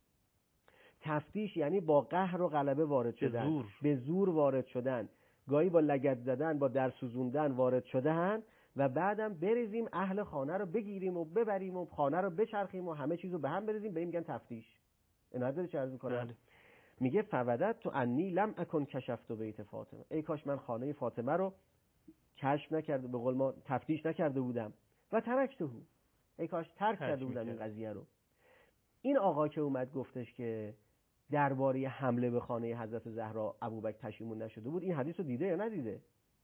تفتیش یعنی با قهر و غلبه وارد شدن، به زور وارد شدن، گاهی با لگد زدن، با در سوزوندن وارد شدن، و بعدم بریزیم اهل خانه رو بگیریم و ببریم و خانه رو بچرخیم و همه چیزو به هم بریزیم، به این میگن تفتیش. اینا داره چه عرض میکنم؟ میگه فوددت انی لم اکن کشفت بیت فاطمه. ای کاش من خانه فاطمه رو کشف نکرده، به قول ما تفتیش نکرده بودم. و ترکته، ای کاش ترک کرده بودم این قضیه رو. این آقا که اومد گفتش که درباره حمله به خانه حضرت زهرا ابوبکر پشیمون نشده بود، این حدیث رو دیده یا ندیده؟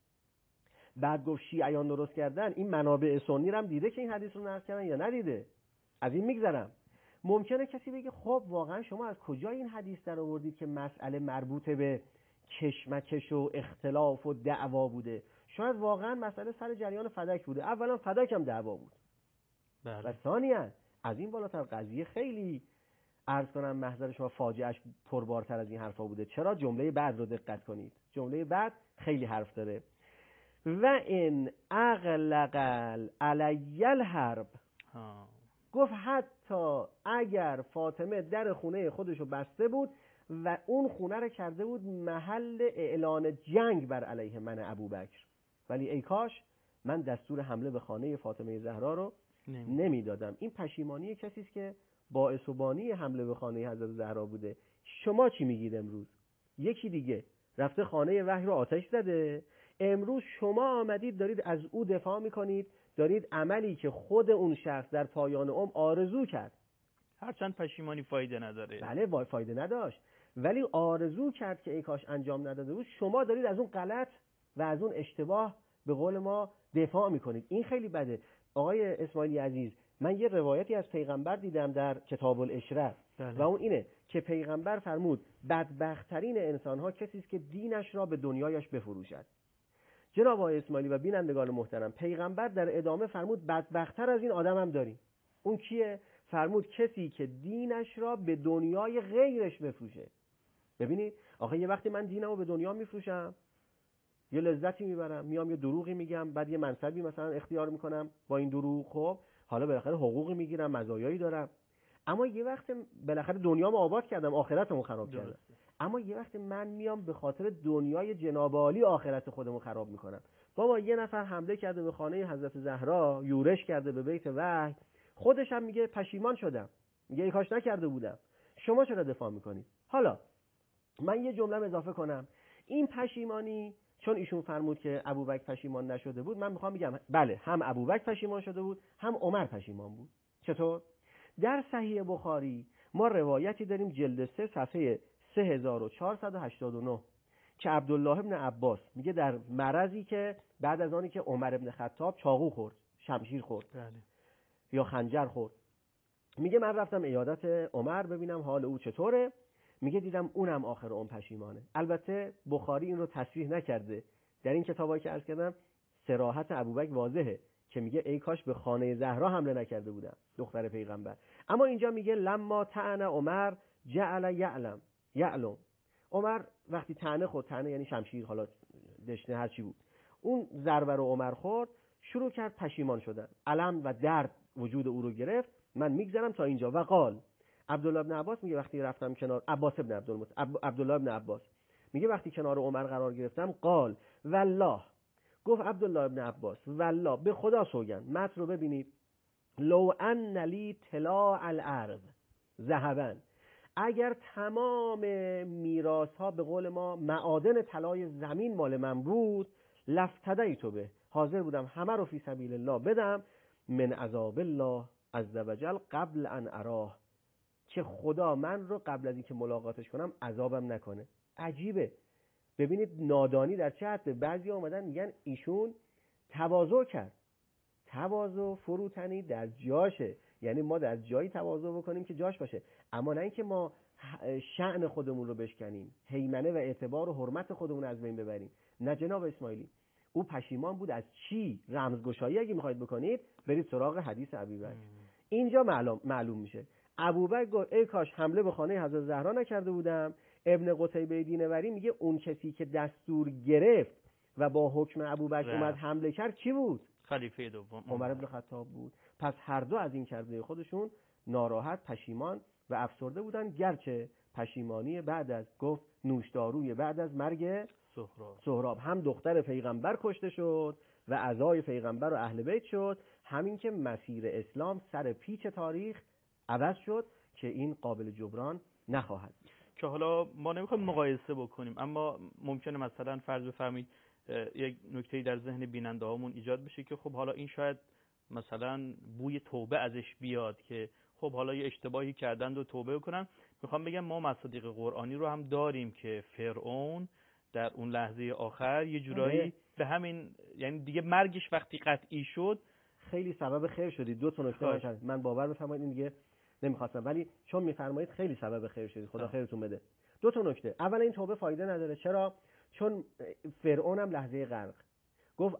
بعد گفت شیعیان درست کردن، این منابع سنی رو هم دیده که این حدیث رو نقل کردن یا ندیده؟ از این میگذرم. ممکنه کسی بگه خب واقعا شما از کجا این حدیث در آوردید که مسئله مربوط به کشمکش و اختلاف و دعوا بوده؟ شاید واقعا مسئله سر جریان فدک بوده. اولا فدک هم دعوا بود. و ثانیا از این بالاتر قضیه خیلی عرض کنم محضر شما فاجعهش پربارتر از این حرفا بوده. چرا؟ جمله بعد رو دقت کنید. جمله بعد خیلی حرف داره. و ان اغلق علی الحرب. گفت حتی اگر فاطمه در خونه خودشو بسته بود و اون خونه رو کرده بود محل اعلان جنگ بر علیه من ابوبکر، ولی ای کاش من دستور حمله به خانه فاطمه زهرا رو نمیدادم. این پشیمانی کسی است که باعث و بانی حمله به خانه حضرت زهرا بوده. شما چی میگید امروز؟ یکی دیگه رفته خانه وحی رو آتش زده، امروز شما آمدید دارید از او دفاع میکنید، دارید عملی که خود اون شخص در پایان عمر آرزو کرد، هرچند پشیمانی فایده نداره. بله فایده نداشت، ولی آرزو کرد که ای کاش انجام نداده بود، شما دارید از اون غلط و از اون اشتباه به قول ما دفاع میکنید. این خیلی بده. آقای اسماعیلی عزیز، من یه روایتی از پیغمبر دیدم در کتاب الاشره و اون اینه که پیغمبر فرمود بدبخت‌ترین انسان‌ها کسی است که دینش را به دنیایش بفروشد. جناب آقای اسماعیلی و بینندگان محترم، پیغمبر در ادامه فرمود بدبخت‌تر از این آدم هم داریم. اون کیه؟ فرمود کسی که دینش را به دنیای غیرش بفروشه. ببینید آخه یه وقتی من دینمو به دنیا میفروشم، یه لذتی میبرم، میام یه دروغی میگم، بعد یه منصبی مثلا اختیار میکنم با این دروغ، خب حالا بالاخره حقوقی میگیرم، مزایایی دارم. اما یه وقت بالاخره دنیامو آباد کردم، آخرتمو خراب کردم. اما یه وقت من میام به خاطر دنیای جناب عالی آخرت خودمو خراب میکنم. بابا یه نفر حمله کرده به خانه حضرت زهرا، یورش کرده به بیت وحی، خودش هم میگه پشیمان شدم، میگه ای کاش نکرده بودم. شما چرا دفاع میکنید؟ حالا من یه جمله اضافه کنم. این پشیمانی، چون ایشون فرمود که ابوبکر پشیمان نشده بود، من میخوام بگم بله، هم ابوبکر پشیمان شده بود، هم عمر پشیمان بود. چطور؟ در صحیح بخاری ما روایتی داریم، جلد 3 صفحه 3489، که عبدالله ابن عباس میگه در مرضی که بعد از آنی که عمر ابن خطاب چاقو خورد، شمشیر خورد یا خنجر خورد، میگه من رفتم عیادت عمر ببینم حال او چطوره، میگه دیدم اونم آخر اون پشیمانه. البته بخاری این رو تصریح نکرده، در این کتابایی که عرض کردم صراحت ابوبکر واضحه که میگه ای کاش به خانه زهرا حمله نکرده بودم، دختر پیغمبر. اما اینجا میگه لما طعن عمر جعل یعلم. عمر وقتی طعنه خورد، طعنه یعنی شمشیر، حالا دشنه هر چی بود، اون ضربه رو عمر خورد، شروع کرد پشیمان شدن، الم و درد وجود او رو گرفت. من میگذرم تا اینجا. و قال عبدالله ابن عباس میگه وقتی رفتم کنار عبدالله ابن عباس میگه وقتی کنار عمر قرار گرفتم، قال والله، گفت عبدالله ابن عباس والله، به خدا سوگند، متن رو ببینید، لو ان لی طلاع الارض ذهبا، اگر تمام میراث ها به قول ما معادن طلای زمین مال من بود، لفتدیت به، حاضر بودم همه رو فی سبیل الله بدم، من عذاب الله عز وجل قبل ان اراه، که خدا من رو قبل از اینکه ملاقاتش کنم عذابم نکنه. عجیبه، ببینید نادانی در چه حده. بعضی اومدن میگن ایشون تواضع کرد. تواضع فروتنی در جاشه، یعنی ما در جایی تواضع بکنیم که جاش باشه، اما نه اینکه ما شأن خودمون رو بشکنیم، هیمنه و اعتبار و حرمت خودمون از بین ببریم. نه جناب اسماعیلی، او پشیمان بود از چی؟ رمزگشایی اگه میخواید بکنید برید سراغ حدیث ابوبکر. اینجا معلوم میشه ابوبکر گفت ای کاش حمله به خانه حضرت زهرا نکرده بودم. ابن قتیبه دینوری میگه اون کسی که دستور گرفت و با حکم ابوبکر اومد حمله کرد کی بود؟ خلیفه دوم عمر بن خطاب بود. پس هر دو از این کرده خودشون ناراحت، پشیمان و افسرده بودن، گرچه پشیمانی بعد از گفت نوشداروی بعد از مرگ سهراب، هم دختر پیغمبر کشته شد و اعضای پیغمبر و اهل بیت شد، همین که مسیر اسلام سر پیچ تاریخ عوض شد که این قابل جبران نخواهد. که حالا ما نمیخوایم مقایسه بکنیم، اما ممکنه مثلا فرض بفرمایید یک نکته‌ای در ذهن بیننده هامون ایجاد بشه که خب حالا این شاید مثلا بوی توبه ازش بیاد که خب حالا یه اشتباهی کردند و توبه کنن. میخوام بگم ما مصادیق قرآنی رو هم داریم که فرعون در اون لحظه آخر یه جورایی به همین، یعنی دیگه مرگش وقتی قطعی شد خیلی سبب خیر شدید. دو تا نکته من باور بفرمایید، این دیگه نمیخواستم ولی چون میفرمایید خیلی سبب خیر شدید، خدا خیرتون بده. دو تا نکته. اول این توبه فایده نداره. چرا؟ چون فرعون هم لحظه غرق گفت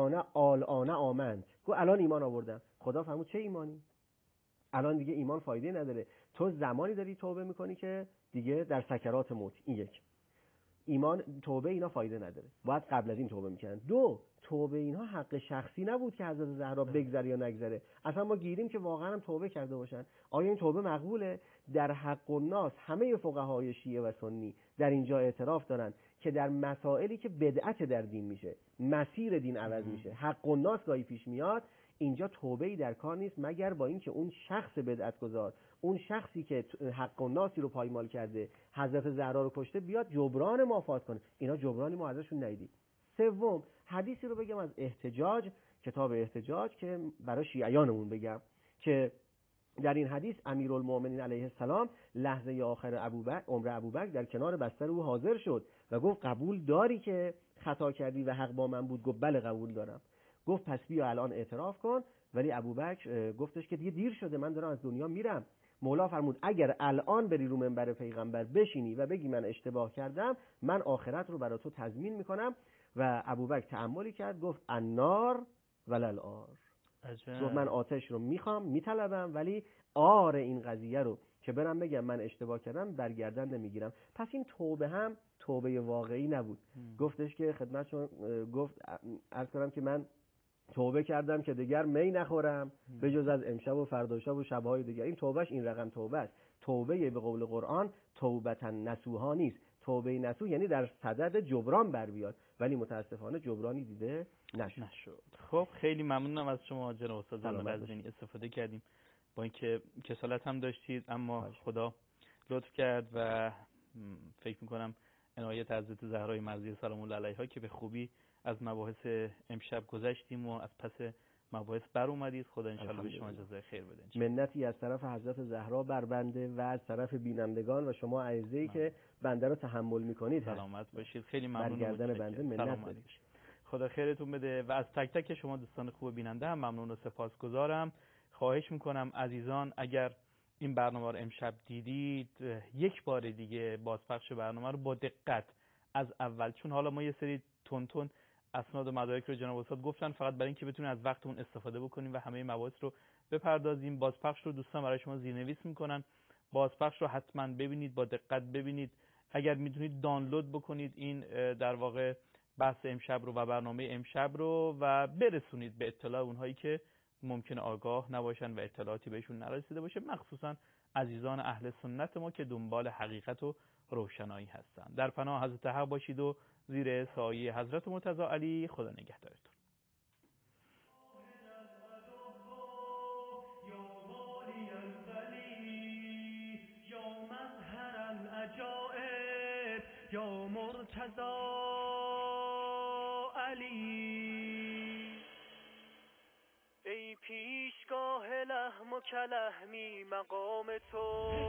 الان آمنت، گفت الان ایمان آوردم. خدا فرمود چه ایمانی؟ الان دیگه ایمان فایده نداره. تو زمانی داری توبه میکنی که دیگه در سکرات موت. این یک. ایمان توبه اینا فایده نداره، باید قبل از این توبه میکنن. دو، توبه اینها حق شخصی نبود که حضرت زهرا بگذره یا نگذره. اصلا ما گیریم که واقعا هم توبه کرده باشن. آیا این توبه مقبوله؟ در حق الناس همه فقهای شیعه و سنی در اینجا اعتراف دارن که در مسائلی که بدعت در دین میشه، مسیر دین عوض میشه، حق الناس گاهی پیش میاد، اینجا توبه‌ای در کار نیست مگر با اینکه اون شخص بدعت گذار، اون شخصی که حق الناسی رو پایمال کرده، حضرت زهرا رو کشته، بیاد جبران مافات کنه. اینا جبرانی ما ازشون ندیدیم. سوم، حدیثی رو بگم از احتجاج، کتاب احتجاج که برای شیعیانمون بگم، که در این حدیث امیرالمومنین علیه السلام لحظه آخر عمر ابوبکر در کنار بستر او حاضر شد و گفت قبول داری که خطا کردی و حق با من بود؟ گفت بله قبول دارم. گفت پس بیا الان اعتراف کن. ولی ابوبکر گفتش که دیگه دیر شده، من دارم از دنیا میرم. مولا فرمود اگر الان بری رو منبر پیغمبر بشینی و بگی من اشتباه کردم، من آخرت رو برای تو تضمین میکنم. و ابوبکر تأملی کرد، گفت النار ولل آر، گفت من آتش رو میخوام، میطلبم، ولی آر این قضیه رو که برم بگم من اشتباه کردم برگردن نمیگیرم. پس این توبه هم توبه واقعی نبود. گفتش که خدمتشون گفت عرض کنم که من توبه کردم که دیگر می نخورم به جز از امشب و فردا شب و شبهای دیگر. این توبهش این رقم توبه است. توبه به قول قرآن توبتا نصوحا نیست. توبه نصوح یعنی در صدد جبران بر بیاد، ولی متاسفانه جبرانی دیده نشد. خب خیلی ممنونم از شما جناب استاد قزوینی، استفاده کردیم با اینکه کسالت هم داشتید اما خدا لطف کرد و فکر میکنم عنایت حضرت زهرای مرضیه سلام الله علیها که به خوبی از مباحث امشب گذشتیم و از پس مباحث بر اومدید. خدا انشالله به شما جزای خیر بده. منتی از طرف حضرت زهرا بر بنده و از طرف بینندگان و شما اعزایی که بنده رو تحمل میکنید. سلامت باشید. خیلی ممنون. برگردن بنده منت. خدا خیرتون بده و از تک تک شما دوستان خوب بیننده هم ممنون و سپاسگزارم. خواهش میکنم عزیزان اگر این برنامه رو امشب دیدید یک بار دیگه بازپخش برنامه رو با دقت از اول، چون حالا ما یه سری تون اسناد و مدارک رو جناب استاد گفتن فقط برای اینکه بتونیم از وقتمون استفاده بکنیم و همه مباحث رو بپردازیم. بازپخش رو دوستان برای شما زیرنویس میکنن. بازپخش رو حتما ببینید، با دقت ببینید. اگر میتونید دانلود بکنید این در واقع بحث امشب رو و برنامه امشب رو و برسونید به اطلاع اونهایی که ممکنه آگاه نباشن و اطلاعاتی بهشون نرسیده باشه، مخصوصا عزیزان اهل سنت ما که دنبال حقیقت و روشنایی هستن. در پناه حضرت حق باشید و زیر سایه حضرت مرتضی علی. خدا نگهدارتون. یا مرتضی علی، ای پیشگاه لحم و کلحمی مقام تو،